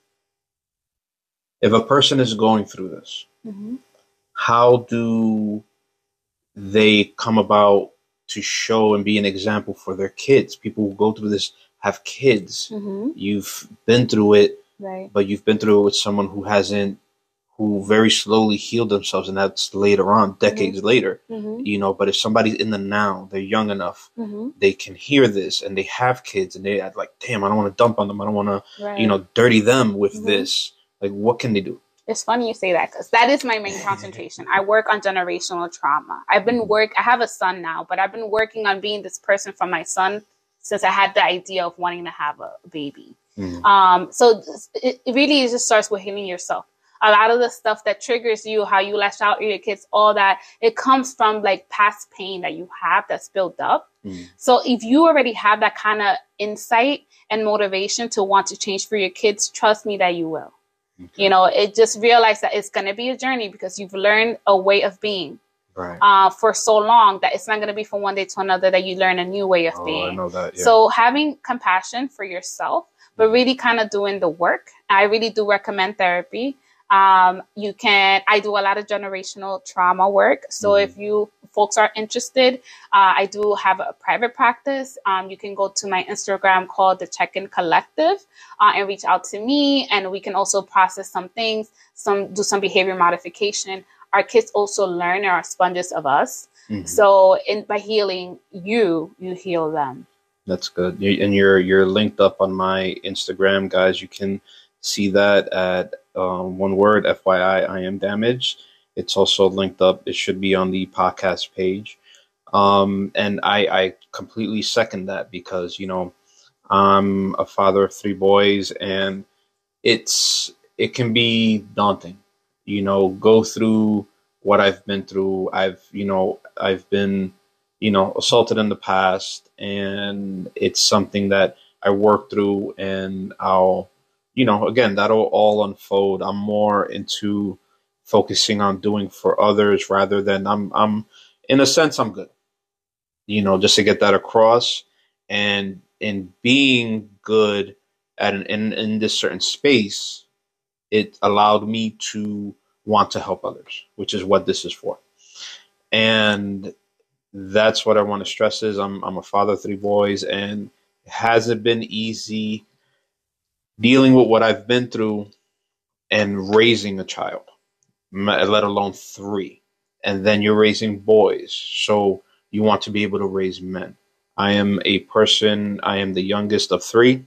if a person is going through this. Mm-hmm. How do they come about to show and be an example for their kids? People who go through this have kids. Mm-hmm. You've been through it, right. but you've been through it with someone who hasn't, who very slowly healed themselves, and that's later on, decades mm-hmm. later. Mm-hmm. You know, but if somebody's in the now, they're young enough, mm-hmm. they can hear this, and they have kids, and they're like, damn, I don't want to dump on them. I don't want to, right. you know, dirty them with mm-hmm. this. Like, what can they do? It's funny you say that because that is my main concentration. I work on generational trauma. I've been work. I have a son now, but I've been working on being this person for my son since I had the idea of wanting to have a baby. Mm. Um, so it, it really just starts with healing yourself. A lot of the stuff that triggers you, how you lash out at your kids, all that, it comes from like past pain that you have that's built up. Mm. So if you already have that kind of insight and motivation to want to change for your kids, trust me that you will. Okay. You know, it just realize that it's going to be a journey because you've learned a way of being right. uh, for so long that it's not going to be from one day to another that you learn a new way of oh, being. I know that, yeah. So having compassion for yourself, but really kind of doing the work. I really do recommend therapy. Um, you can, I do a lot of generational trauma work. So mm-hmm. if you folks are interested, uh, I do have a private practice. Um, you can go to my Instagram called the Check-In Collective uh, and reach out to me. And we can also process some things, some do some behavior modification. Our kids also learn and are sponges of us. Mm-hmm. So in by healing you, you heal them. That's good. And you're, you're linked up on my Instagram, guys. You can see that at um, one word, F Y I, I am damaged. It's also linked up. It should be on the podcast page. Um, and I, I completely second that because, you know, I'm a father of three boys and it's, it can be daunting, you know, go through what I've been through. I've, you know, I've been, you know, assaulted in the past, and it's something that I work through, and I'll, you know, again, that'll all unfold. I'm more into focusing on doing for others rather than I'm, I'm in a sense, I'm good, you know, just to get that across. And in being good at an, in, in this certain space, it allowed me to want to help others, which is what this is for. And that's what I want to stress is I'm, I'm a father of three boys, and it hasn't been easy dealing with what I've been through and raising a child, let alone three. And then you're raising boys. So you want to be able to raise men. I am a person, I am the youngest of three.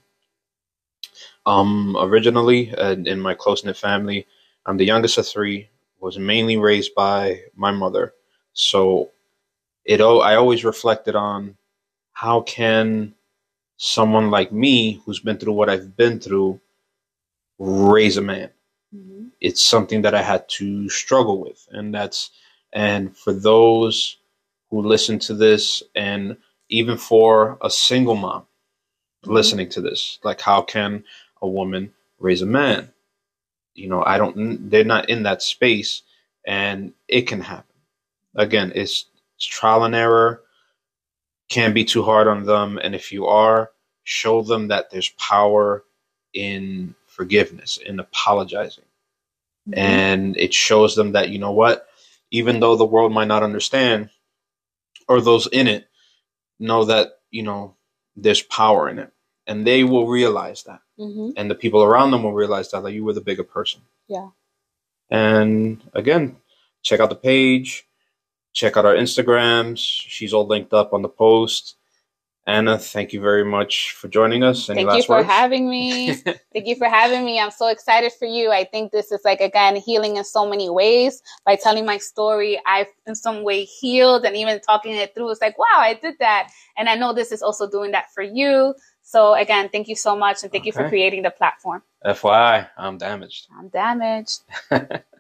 Um, originally, uh, in my close-knit family, I'm the youngest of three, was mainly raised by my mother. So it, I always reflected on how can someone like me, who's been through what I've been through, raise a man. Mm-hmm. It's something that I had to struggle with. And that's, and for those who listen to this, and even for a single mom mm-hmm. listening to this, like, how can a woman raise a man? You know, I don't, they're not in that space, and it can happen. Again, it's, it's trial and error. Can't be too hard on them. And if you are, show them that there's power in forgiveness, in apologizing. Mm-hmm. And it shows them that, you know what, even though the world might not understand, or those in it know that, you know, there's power in it, and they will realize that. Mm-hmm. And the people around them will realize that, like, you were the bigger person. Yeah. And again, check out the page, check out our Instagrams. She's all linked up on the post. Anna, thank you very much for joining us. Any Thank last you for words? having me. Thank you for having me. I'm so excited for you. I think this is like, again, healing in so many ways. By telling my story, I've in some way healed, and even talking it through, it's like, wow, I did that. And I know this is also doing that for you. So again, thank you so much. And thank okay. you for creating the platform. F Y I, I'm damaged. I'm damaged.